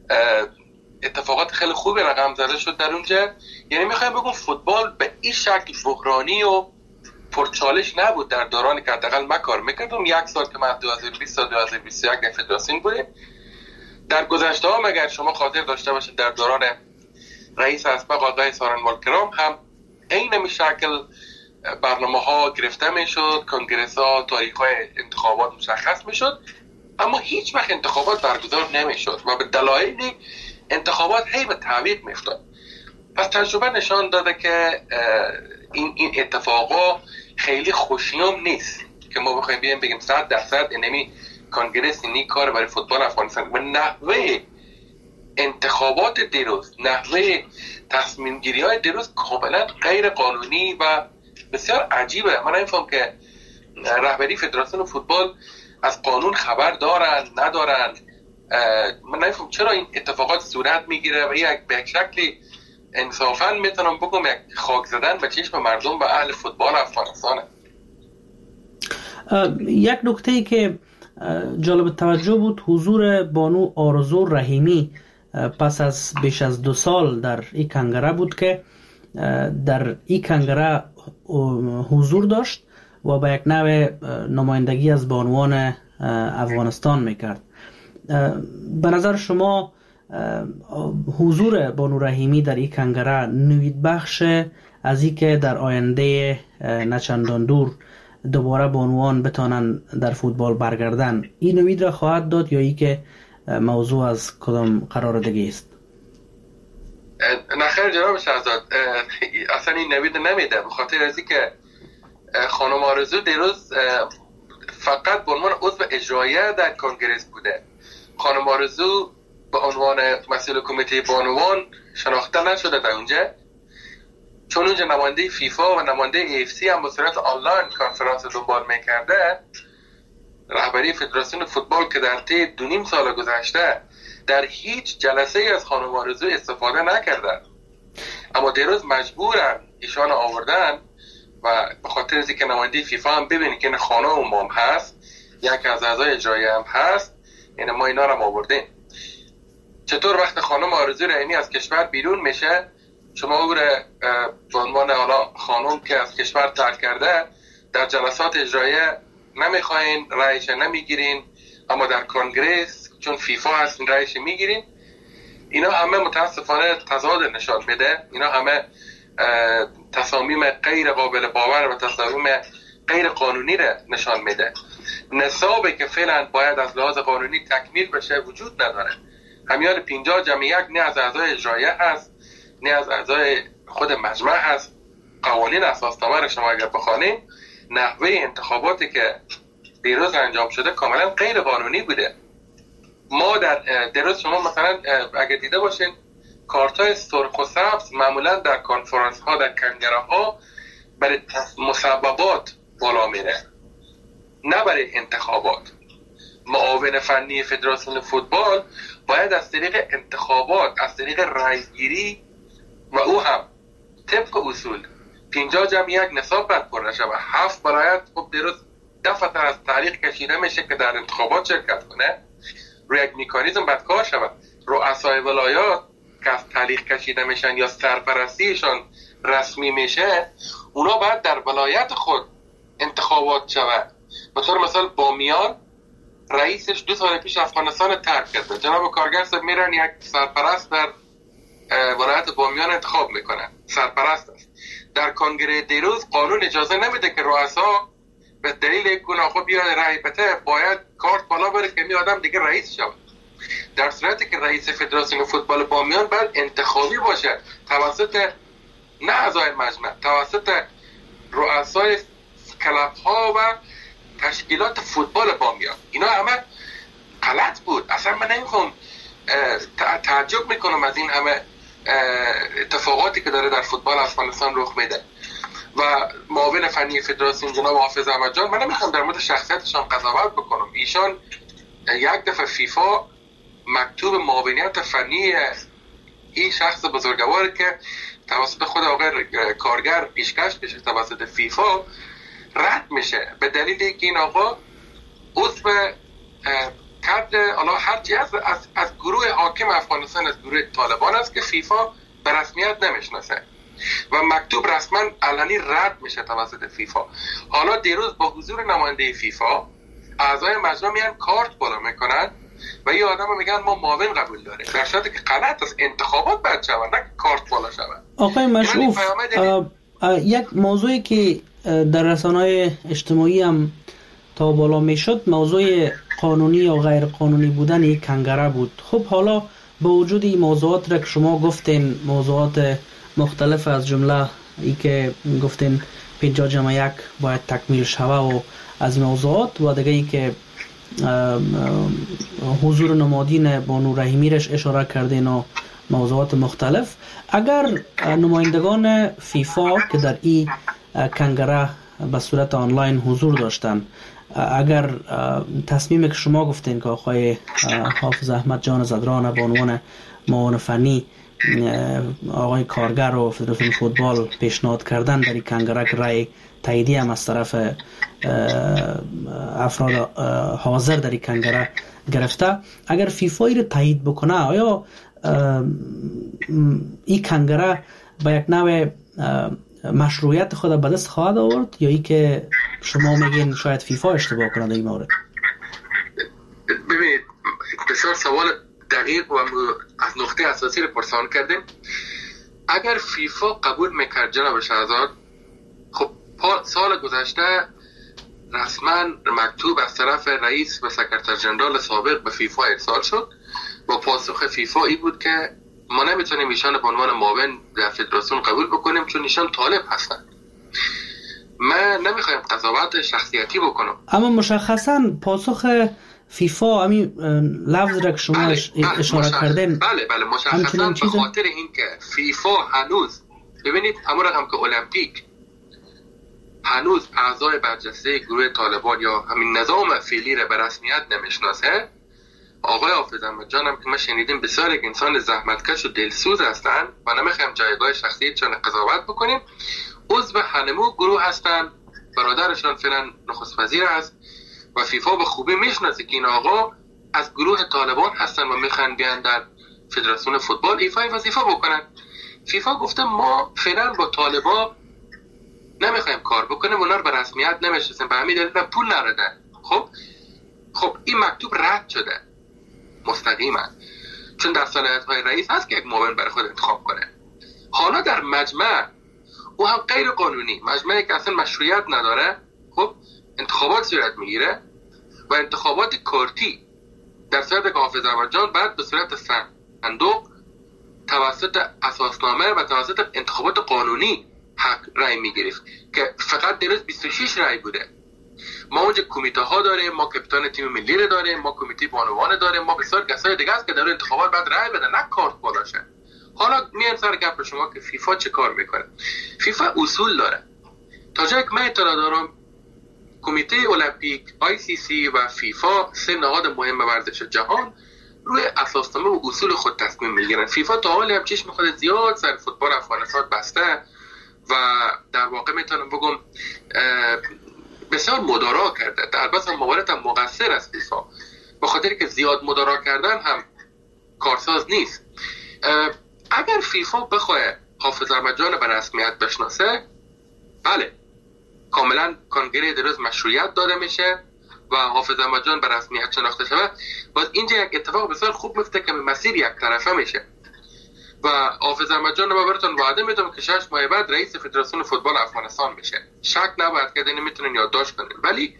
اتفاقات خیلی خوبی رقم زده شد در اونجا. یعنی میخوایم بگم فوتبال به این شکل بحرانی و پرچالش نبود در دورانی که حداقل من کار میکردم. یک سال که من دو هزار و بیست تا دو هزار و بیست و یک در فدراسیون بودیم. در گذشته ها اگر شما خاطر داشته باشید در دوران رئیس اسبق آقای سارنوال کرام هم این نمی شکل برنامه ها گرفته می شد، کنگرس ها، تاریخ های انتخابات مشخص می شد، اما هیچ وقت انتخابات برگزار نمی شد و به دلایلی انتخابات هی به تعویق می افتاد. پس تجربه نشان داده که این این اتفاقا خیلی خوشیوم نیست که ما بخوایم بیایم بگیم صد درصد اینمی کنگرس اینی کار برای فوتبال افغانستان. و نحوه انتخابات دیروز، نحوه تصمیم گیری های دیروز کاملا غیر قانونی و بسیار عجیبه. من نمی‌فهمم که رهبری فدراسیون فوتبال از قانون خبر دارن ندارن. من نمی‌فهمم چرا این اتفاقات صورت میگیره و یک به یک شکلی انصافاً میتونم بگم یک خاک زدن به چشم مردم و اهل فوتبال افغانستانه. یک نکته‌ای که جالب توجه بود حضور بانو آرزو رحیمی پس از بیش از دو سال در این کنگره بود که در این کنگره حضور داشت و با یک نوع نمایندگی از بانوان افغانستان میکرد. به نظر شما حضور بانو رحیمی در این کنگره نوید بخش از این که در آینده نچندان دور دوباره بانوان بتانن در فوتبال برگردن، این نوید را خواهد داد یا ای که موضوع از کدام قرار دیگه است؟ نخیر جناب شهزاد، اصلا این نوید نمیده، بخاطر از که خانم آرزو دیروز فقط به عنوان عضو اجرایه در کنگره بوده. خانم آرزو به عنوان مسئول کمیته بانوان شناخته نشده در اونجا، چون اونجا نماینده فیفا و نماینده ای اف سی هم به صورت آنلاین کنفرانس دنبال میکرده. رهبری فدراسیون فوتبال که در طی دو نیم سال گذشته در هیچ جلسه از خانم آرزو استفاده نکردن، اما دیروز مجبورن ایشان آوردن و به خاطر از اینکه نماینده فیفا هم ببینی که این خانم هم هست، یک از اعضای اجرایی هم هست، یعنی ما اینا رو آوردیم. چطور وقت خانم آرزو رحیمی از کشور بیرون میشه، شما او را به عنوان حالا خانم که از کشور ترک کرده در جلسات اجرایه نمیخواین، رایش نمیگیرین، اما در کنگرس چون فیفا هست رایش میگیرین. اینا همه متاسفانه تضاد نشان میده، اینا همه تصامیم غیر قابل باور و تصامیم غیر قانونی را نشان میده. نصابی که فعلا باید از لحاظ قانونی تکمیل بشه وجود نداره. همیان پنجاه جمع یک نه از اعضای اجرایه هست نه از اعضای خود مجمع هست. قوانین اساسنامه را شما اگر بخوانید، نحوه انتخاباتی که دیروز انجام شده کاملا غیر قانونی بوده. ما در دیروز شما مثلا اگر دیده باشین کارتای سرخ و سبز معمولا در کنفرانس ها در کنگره ها برای مسببات بالا میره، نه برای انتخابات. معاون فنی فدراسیون فوتبال باید از طریق انتخابات، از طریق رایگیری و او هم طبق اصول پنجاه جمع یک نصاب باید پر نشه و هفت برایت خب دیروز دفعه از تاریخ کشیده میشه که در انتخابات شرکت کنه. روی یک میکانیزم باید کار شود. رؤسای ولایات که از تاریخ کشیده میشن یا سرپرستیشان رسمی میشه، اونا باید در ولایت خود انتخابات شود. به طور مثال بامیان رئیسش دو سال پیش افغانستان ترک کرده، جناب کارگر صاحب میرن یک سرپرست در ولایت بامیان انتخاب میکنن، سرپرست است. در کنگره دیروز قانون اجازه نمیده که رؤسا به دلیل یک گناه خود بیاد رأی بده، باید کارت بالا بره که می آدم دیگه رئیس شود. در صورتی که رئیس فدراسیون فوتبال بامیان باید انتخابی باشه توسط نه اعضای مجمع، توسط رؤسای کلب ها و تشکیلات فوتبال بامیان. اینا همه غلط بود. اصلا من نمیخوام تعجب میکنم از این همه اتفاقاتی که داره در فوتبال افغانستان رخ میده. و معاون فنی فدراسیون جناب حافظ احمد جان، من نمیخوام در مورد شخصیتشان قضاوت بکنم. ایشان یک دفعه فیفا مکتوب معاونیت فنی این شخص بزرگوار که توسط خود آقای کارگر پیشکش بشه توسط فیفا رد میشه به دلیل اینکه این آقا عضو کرد حالا هرچی از از از گروه حاکم افغانستان، از گروه طالبان است که فیفا به رسمیت نمیشناسه و مکتوب رسما علنی رد میشه توسط فیفا. حالا دیروز با حضور نماینده فیفا اعضای مجمع میان کارت بالا میکنن و یه آدم میگن ما معاون قبول داریم، در صورتی که غلط است. انتخابات باید شود نه کارت بالا شود. آقای مشروف، یک موضوعی که در رسانه‌های اجتماعی هم تا بالا میشد موضوع قانونی یا غیر قانونی بودن یک کنگره بود. خب حالا با وجود این موضوعات را که شما گفتین، موضوعات مختلف از جمله ای که گفتین پنجاه جمع یک باید تکمیل شوه و از این موضوعات و دیگه ای که حضور نمادین بانو رحیمی رش اشاره کردین و موضوعات مختلف، اگر نمایندگان فیفا که در این کنگره به صورت آنلاین حضور داشتن، اگر تصمیمی که شما گفتین که آقای حافظ احمد جان زدران به عنوان معاون فنی آقای کارگر و فدراسیون فوتبال پیشنهاد کردن در این کنگره که رای تاییدی هم از طرف افراد حاضر در این کنگره گرفته، اگر فیفا رو تایید بکنه، آیا این کنگره با یک نوع مشروعیت خود به دست خواهد آورد یا ای که شما میگین شاید فیفا اشتباه کنه در این مورد؟ ببینید، بسیار سوال دقیق و از نقطه اساسی رو پرسان کردیم. اگر فیفا قبول میکرد جناب شهزاد، خب سال گذشته رسما مکتوب از طرف رئیس و سکرتر جنرال سابق به فیفا ارسال شد و پاسخ فیفا ای بود که ما نمیتونیم ایشان به عنوان معاون در فدراسیون قبول بکنیم چون ایشان طالب هستند. من نمیخوایم قضاوت شخصیتی بکنم، اما مشخصا پاسخ فیفا همین لفظ را که شما بله، بله، اشاره مشخص... کردین بله بله مشخصا به خاطر این که فیفا هنوز ببینید همون رقم که المپیک هنوز اعضای برجسته گروه طالبان یا همین نظام فعلی را به رسمیت نمیشناسه. آقای حافظ احمد جان هم که ما شنیدیم بسیار یک انسان زحمتکش و دلسوز هستن و نمیخوایم جایگاه شخصی چون قضاوت بکنیم. عضو هنمو گروه هستن، برادرشان فعلا نخست وزیر است و فیفا به خوبی میشناسه که این آقا از گروه طالبان هستن و میخوان بیان در فدراسیون فوتبال ایفای وظیفه بکنن. فیفا گفته ما فعلا با طالبا نمیخوایم کار بکنیم، اونا رو به رسمیت نمیشناسیم، به همین دلیل پول نردن. خب خب این مکتوب رد شده مستقیما، چون در صلاحیت‌های رئیس هست که یک معاون برای خود انتخاب کنه. حالا در مجمع او هم غیر قانونی، مجمعی که اصلا مشروعیت نداره، خب انتخابات صورت میگیره و انتخابات کارتی در صورت که حافظ احمد جان بعد به صورت صندوق توسط اساسنامه و توسط انتخابات قانونی حق رای میگرفت که فقط درست بیست و شش رای بوده. ما اونجا کمیته ها داریم، ما کاپیتان تیم ملی رو داریم، ما کمیته بانوان داریم، ما بسیار کسای دیگه است که در انتخابات بعد رای بدن، نه کارت بالاشه. حالا میان سر گپ شما که فیفا چه کار میکنه. فیفا اصول داره. تا جایی که من اطلاع دارم کمیته المپیک، آی سی سی و فیفا سه نهاد مهم ورزش جهان روی اساسنامه و اصول خود تصمیم میگیرن. فیفا تا حالی هم چشم خود زیاد سر فوتبال افغانستان بسته و در واقع میتونم بگم بسیار مدارا کرده. در بس موارد هم مقصر است فیفا، به خاطر که زیاد مدارا کردن هم کارساز نیست. اگر فیفا بخواه حافظ احمد جان به رسمیت بشناسه، بله کاملا کنگره درست مشروعیت داده میشه و حافظ احمد جان به رسمیت شناخته شود. باز اینجا یک اتفاق بسیار خوب میفته که مسیر یک طرفه میشه و حافظ احمد جان ما براتون وعده میدم که شش ماه بعد رئیس فدراسیون فوتبال افغانستان میشه. شک نباید که اینو میتونین یادداشت کنین. ولی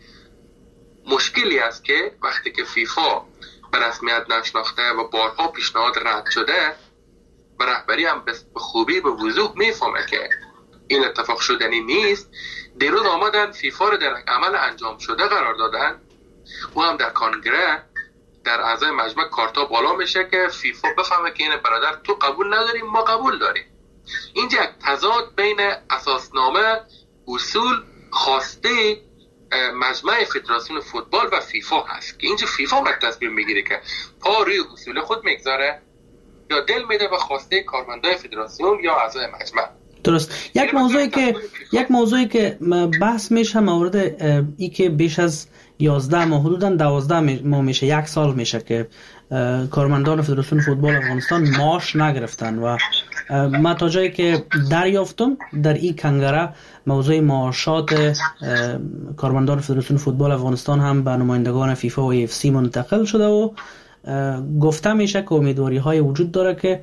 مشکلی است که وقتی که فیفا به رسمیت نشناخته و بارها پیشنهاد رد شده و رهبری هم به خوبی به وضوح میفهمه که این اتفاق شدنی نیست، دیروز آمدن فیفا رو در عمل انجام شده قرار دادن و هم در کانگره در اعضای مجمع کارتا بالا میشه که فیفا بفهمه که این برادر تو قبول نداریم ما قبول داریم. اینجا یک تضاد بین اساسنامه، اصول، خواسته مجمع فدراسیون فوتبال و فیفا هست که اینجا فیفا باید تصمیم میگیره که پا روی اصول خود میگذاره یا دل میده به خواسته کارمندای فدراسیون یا اعضای مجمع. درست. یک موضوعی که یک موضوعی که بحث میشه مورد ای که بیش از یازده ماه حدوداً دوازده ماه میشه، یک سال میشه که کارمندان فدراسیون فوتبال افغانستان معاش نگرفتن و ما تا جایی که دریافتم در این کنگره موضوع معاشات کارمندان فدراسیون فوتبال افغانستان هم به نمایندگان فیفا و ای اف سی منتقل شده و گفته میشه که امیدواری های وجود داره که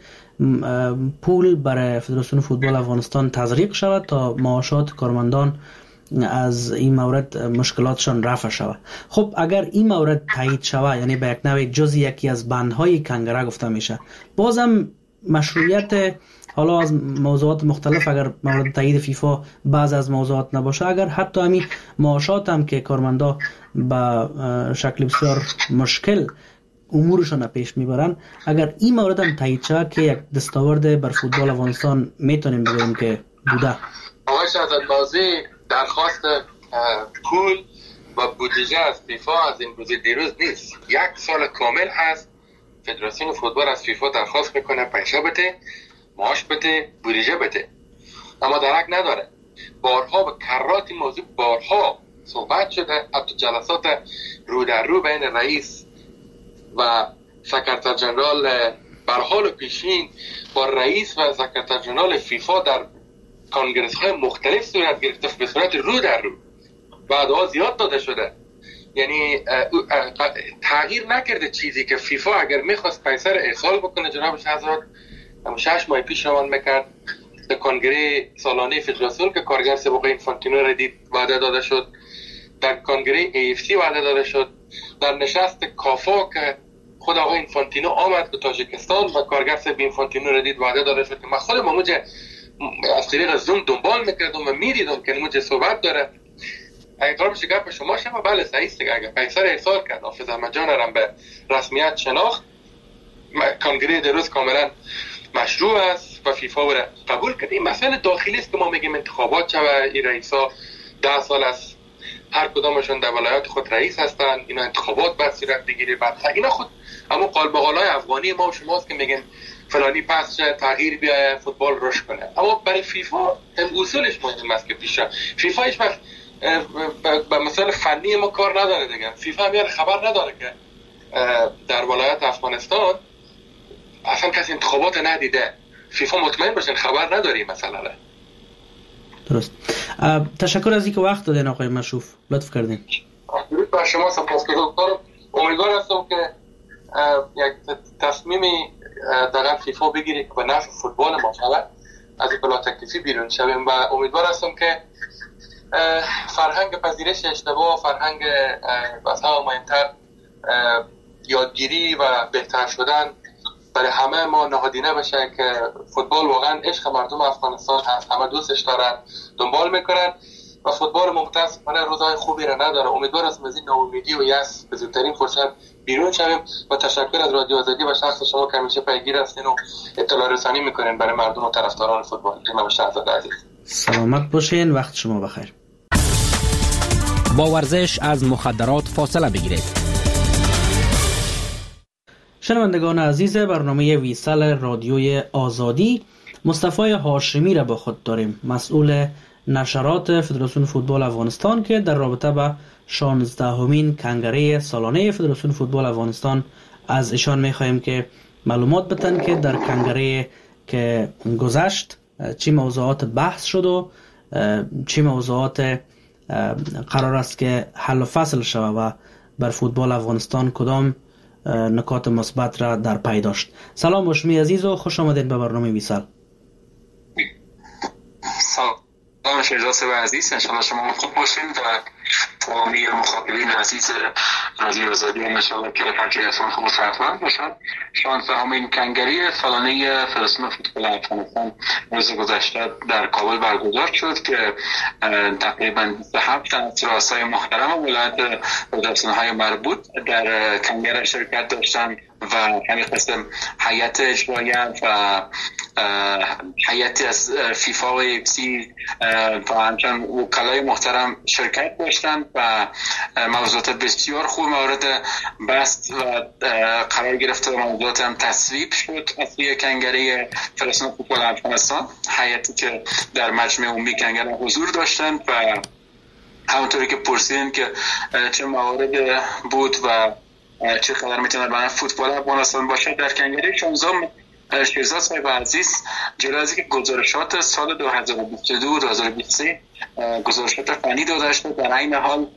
پول برای فدراسیون فوتبال افغانستان تزریق شود تا معاشات کارمندان از این مورد مشکلاتشان رفع شود. خب اگر این مورد تایید شود، یعنی به یک نوع جزئی یکی از بندهای کنگره گفته میشه، بازم مشروعیت حالا از موضوعات مختلف اگر مورد تایید فیفا بعض از موضوعات نباشه، اگر حتی همین معاشات هم که کارمندا به شکل بسیار مشکل امورشان پیش میبرن، اگر این مورد هم تایید شود که یک دستاورد بر فوتبال افغانستان میتونیم بگیم که بوده. آقای شهزادنازی درخواست پول و بودجه از فیفا از این روز دیروز نیست. یک سال کامل هست فدراسیون فوتبال از فیفا درخواست میکنه پیسه بده، معاش بده، بودجه بده، اما درک نداره. بارها به کرات این موضوع بارها صحبت شده، حتی جلسات رو در رو بین رئیس و سکرتر جنرال برحال پیشین با رئیس و سکرتر جنرال فیفا در کانگرس های مختلف صورت گرفته به صورت رو در رو. بعدها زیاد داده شده یعنی تغییر نکرده چیزی که فیفا اگر میخواست پیسه رو ارسال بکنه جناب شهزاد شش ماه پیش روان میکرد در کنگره سالانه فدراسیون که کارگر سابق اینفانتینو را دید وعده داده شد، در کنگره ای اف سی وعده داده شد، در نشست کافا که خود آقای اینفانتینو آمد به تاجیکستان و کارگر سابق اینفانتینو را دید وعده داده شد که من خودم موجه از طریق زوم دنبال میکردم و میدیدم که موجه صحبت داره. اگه قرار بشه گپ شما شما بله صحیح است، اگه پیسه را ارسال کرد حافظ احمد جان را به رسمیت شناخت، کنگره دیروز کاملا مشروع است و فیفا را قبول کرد. این مسئله داخلی است که ما میگیم انتخابات شوه، این رئیسا ده سال است هر کدامشون در ولایت خود رئیس هستن، اینا انتخابات بعد صورت بگیره بعد اینا خود اما قالب‌قالای افغانی ما و شماست که میگن فلانی پس تغییر بیاید فوتبال رشد کنه. اما برای فیفا هم اصولش مهم است که پیشه فیفا هیچ وقت به مسائل فنی ما کار نداره دیگه. فیفا هم خبر نداره که در ولایت افغانستان اصلا کسی انتخابات ندیده. فیفا مطمئن باشن خبر نداری مسئله را. درست. تشکر از اینکه وقت دادین آقای مشروف، لطف کردین. درود بر شما، سپاسگزارم. امیدوار هستم که یک تصمیمی در فیفا بگیره که به نفع فوتبال ما شود، از این بلا تکلیفی بیرون شویم و امیدوار هستم که فرهنگ پذیرش اشتباه، فرهنگ از همه مهمتر یادگیری و بهتر شدن برای همه ما نهادینه بشه که فوتبال واقعا عشق مردم افغانستان هست، همه دوستش دارن، دنبال میکنن و فوتبال متاسفانه روزهای خوبی را نداره. امیدوارم از این ناامیدی و یأس به زودترین فرصت بیرون شویم و تشکر از رادیو آزادی و شخص شما که همیشه پیگیر هستین و اطلاع رسانی میکنین برای مردم و طرفداران فوتبال. جناب شهزاده عزیز سلامت باشین، وقت شما بخیر. با ورزش از مخدرات فاصله بگیرید. شنوندگان عزیز برنامه ویسال رادیوی آزادی، مصطفی هاشمی را با خود داریم، مسئول نشرات فدراسیون فوتبال افغانستان که در رابطه با شانزدهمین کنگره سالانه فدراسیون فوتبال افغانستان از ایشان می‌خواهیم که معلومات بدن که در کنگره که گذشت چی موضوعات بحث شد و چی موضوعات قرار است که حل و فصل شود و بر فوتبال افغانستان کدام نکات مثبت را در پی داشت. سلام هاشمی عزیز و خوش آمدید به برنامه ویسال. سلام شهزاده عزیز، انشاءالله شما خوب باشین و تمامی مخاطبین عزیز رادیو آزادی انشاءالله که فکرشون خوب و صحتمند باشن. شانزدهمین کنگره سالانه فدراسیون فوتبال افغانستان روز گذشته در کابل برگزار شد که تقریبا بیست و هفت از رؤسای محترم ولایت فدراسیون‌های مربوط در کنگره شرکت داشتند و همین قسم هیئت اجراییه و هیئتی از فیفا و اف سی و همچنین وکلای محترم شرکت داشتند و موضوعات بسیار خوب مورد بحث و قرار گرفته و موضوعات هم تصویب شد از سوی کنگره فدراسیون فوتبال افغانستان، هیئتی که در مجمع عمومی کنگره حضور داشتند و همونطوری که پرسیدن که چه موارد بود و چه قدر میتونه برای فوتبال افغانستان باشه در کنگره شانزدهم. شهزاد صاحب عزیز جلوی از اینکه گزارشات سال دو هزار و بیست و دو و دو هزار و بیست و سه گزارشات فنی داده شد، در این حال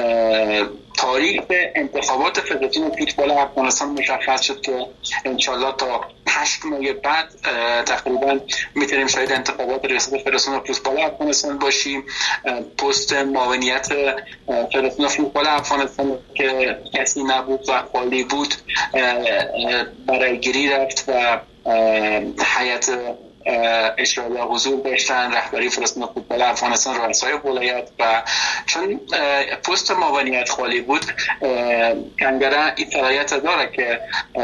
تاریخ انتخابات فدراسیون فوتبال افغانستان مشخص شد که انشالله تا هشت ماه بعد تقریبا میتونیم شاید انتخابات ریاست فدراسیون فوتبال افغانستان باشیم. پست معاونیت فدراسیون فوتبال افغانستان که کسی نبود و خالی بود برای گیری رفت و هیئت اجرایی حضور داشتن، رهبری فدراسیون فوتبال افغانستان، رؤسای ولایت و چون پست معاونیت خالی بود کنگره این صلاحیت داره که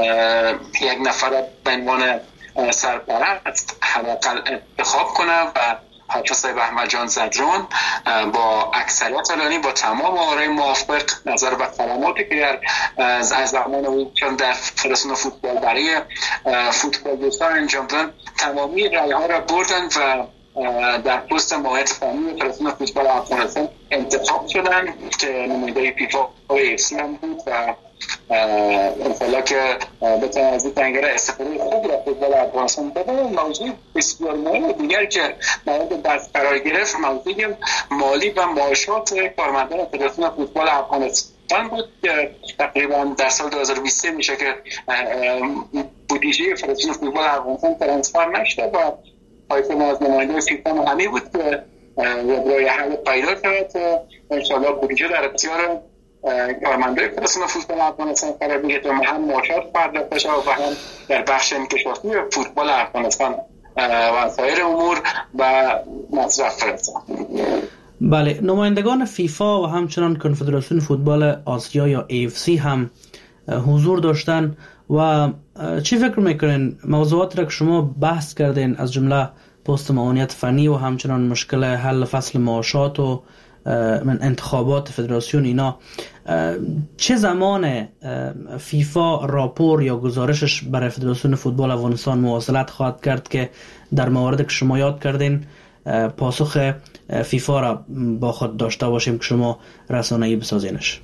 یک نفر به عنوان سرپرست حداقل انتخاب کنه و حاج صاحب احمد جان زدران با اکثریت علنی با تمام آرای موافق نظر به کلماتی که در از زمان او در فدراسیون فوتبال برای فوتبال دوستان انجام دادن تمامی رای ها را بردن و در پست معاونیت فنی فدراسیون فوتبال افغانستان انتخاب شدن که نماینده فیفا و اف سی هم بود و انشالله که بتونن از این کنگره استفاده خوب را فوتبال افغانستان بدن. موضوع بسیار مهم دیگر که مورد بحث قرار گرفت موضوع مالی و معاشات کارمندان فدراسیون فوتبال افغانستان افغانستان بود که تقریبا در سال دو هزار و بیست و سه میشه که بودجه فدراسیون فوتبال افغانستان ترانسفر نشده و پایتون از نماینده فیفا همی بود که برای حل پیدا کرد. انشاءالله بودجه در اختیار کارمندای فدراسیون فوتبال افغانستان قرار بگیره تا هم معاشات پرداخت بشه و هم در بخش انکشافی فوتبال افغانستان و سایر امور و مصرف فرسته. بله، نمایندگان فیفا و همچنان کنفدراسیون فوتبال آسیا یا ای اف سی هم حضور داشتن و چی فکر میکنین موضوعات را که شما بحث کردین از جمله پست معاونیت فنی و همچنان مشکل حل فصل معاشات و من انتخابات فدراسیون اینا، چه زمان فیفا راپور یا گزارشش برای فدراسیون فوتبال افغانستان مواصلت خواهد کرد که در موارد که شما یاد کردین پاسخ فیفا را با خود داشته باشیم که شما رسانه‌ای بسازینش؟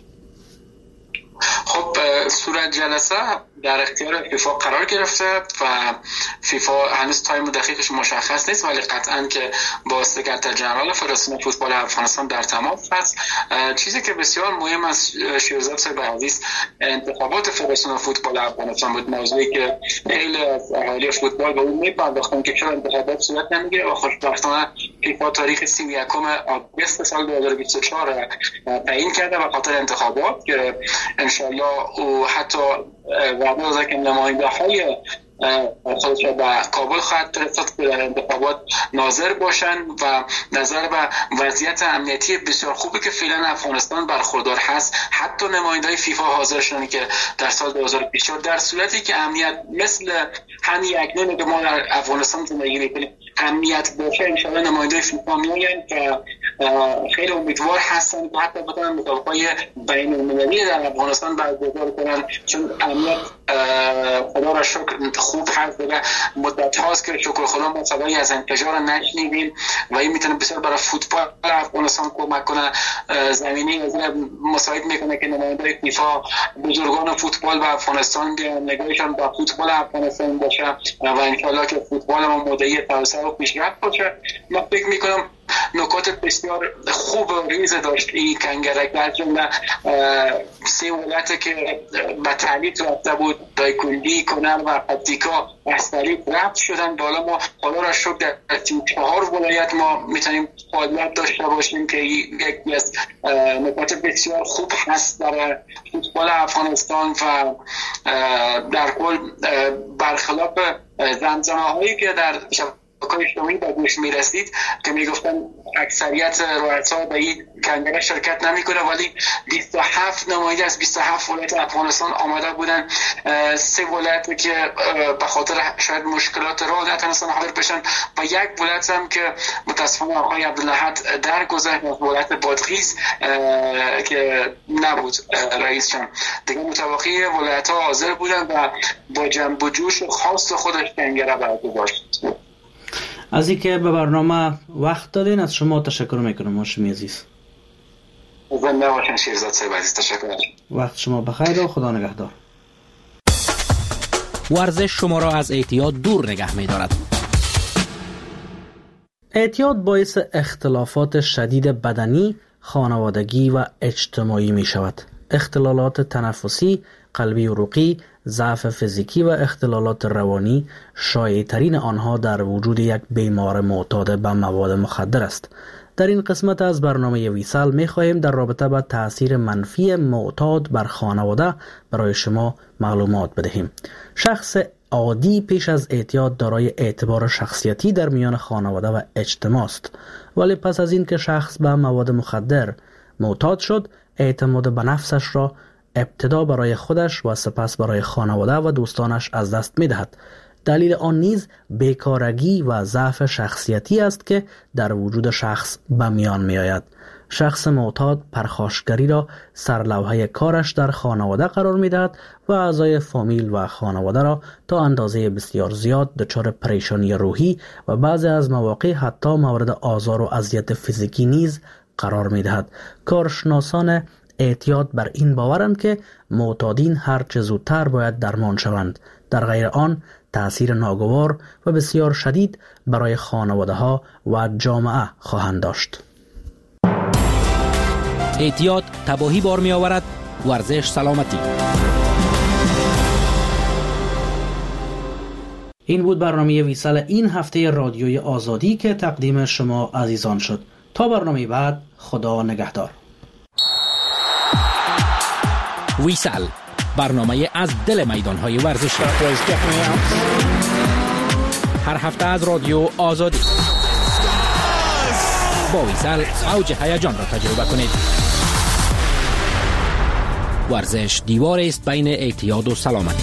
خب صورت جلسه در اختیار فیفا قرار گرفته و فیفا هنوز تایم دقیقش مشخص نیست، ولی قطعاً که با سکرتر جنرال فدراسیون فوتبال افغانستان در تماس هست. چیزی که بسیار مهم است شیرزاد صاحب عزیز، انتخابات فدراسیون فوتبال افغانستان بود، موضوعی که خیلی از اهالی فوتبال به اون میپرداختن که چرا انتخابات صورت نمیگیره و خوشبختانه فیفا تاریخ سی و یکم آگوست سال دو هزار و بیست و چهار تعیین کرده به خاطر انتخابات که انشالله او حتی وعده داده که نماینده های خودش به کابل خواهد فرستاد که در انتخابات ناظر باشن و نظر به وضعیت امنیتی بسیار خوبی که فعلا افغانستان برخوردار هست. حتی نماینده های فیفا حاضر شدن که در سال دو هزار و بیست و چهار در صورتی که امنیت مثل همین اکنون که ما در افغانستان زندگی میکنیم امنیت باشه، انشاءالله نماینده فیفا میآیند که خیلی امیدوار هستن که حتی بتونن مسابقه‌های بین المللی در افغانستان برگزار کنن، چون امنیت خدا را شکر خوب هست و مدت هاست که شکر خدا ما صدایی از انفجار نشنیدیم و این میتونه بسیار برای فوتبال افغانستان کمک کنه. زمینه از این مساعد میکنه که نماینده فیفا بزرگان فوتبال و افغانستان نگاهشان به فوتبال افغانستان باشه و انشالله که فوتبال ما مدعی توسعه و پیشرفت باشه. من فکر میکنم نکات بسیار خوب و ریز داشت این کنگرک، از جمله سه ولایت که به تعلیق رفته بود دایکندی، کنر و پکتیکا از تعلیق رفت شدن. بالا ما خدا را شکر در چهار ولایت ما میتونیم فعالیت داشته باشیم که یکی از نکات بسیار خوب هست در فوتبال افغانستان و در کل برخلاف زمزمه هایی که در شبکه‌های اجتماعی به گوش میرسید که میگفتن اکثریت رؤسا به این کنگره شرکت نمیکنه، ولی بیست و هفت نماینده از بیست و هفت ولایت افغانستان آمده بودن. سه ولایت که به خاطر شاید مشکلات راه نتونستن حاضر بشن و یک ولایت هم که متاسفانه آقای عبدالحد درگذشت از ولایت بادغیس که نبود رئیسشان. دیگه متوقعی ولایت ها حاضر بودن و با جنب و جوش خاص خودش کنگره برگزار شد. از اینکه به برنامه وقت دادین از شما تشکر میکنم هاشمی عزیز. زنده باشین شیرزاد صاحب عزیز، تشکر. وقت شما بخیر و خدا نگهدار. ورزش شما را از اعتیاد دور نگه می‌دارد. اعتیاد باعث اختلافات شدید بدنی، خانوادگی و اجتماعی می شود. اختلالات تنفسی، قلبی عروقی، ضعف فیزیکی و اختلالات روانی شایع‌ترین آنها در وجود یک بیمار معتاد به مواد مخدر است. در این قسمت از برنامه ویسال می خواهیم در رابطه با تأثیر منفی معتاد بر خانواده برای شما معلومات بدهیم. شخص عادی پیش از اعتیاد دارای اعتبار شخصیتی در میان خانواده و اجتماع است، ولی پس از این که شخص به مواد مخدر معتاد شد، اعتماد به نفسش را ابتدا برای خودش و سپس برای خانواده و دوستانش از دست می دهد. دلیل آن نیز بیکارگی و ضعف شخصیتی است که در وجود شخص به میان می آید. شخص معتاد پرخاشگری را سرلوحه کارش در خانواده قرار می دهد و اعضای فامیل و خانواده را تا اندازه بسیار زیاد دچار پریشانی روحی و بعضی از مواقع حتی مورد آزار و اذیت فیزیکی نیز قرار می دهد. کارشناسان اعتیاد بر این باورند که معتادین هرچه زودتر باید درمان شوند، در غیر آن تأثیر ناگوار و بسیار شدید برای خانواده ها و جامعه خواهند داشت. اعتیاد تباهی بار می آورد ورزش سلامتی. این بود برنامه ویسال این هفته رادیوی آزادی که تقدیم شما عزیزان شد. تا برنامه بعد، خدا نگهدار. ویسال، برنامه از دل میدان‌های ورزشی. هر هفته از رادیو آزادی. با ویسال اوج هیجان را تجربه کنید. ورزش دیواری است بین اعتیاد و سلامتی.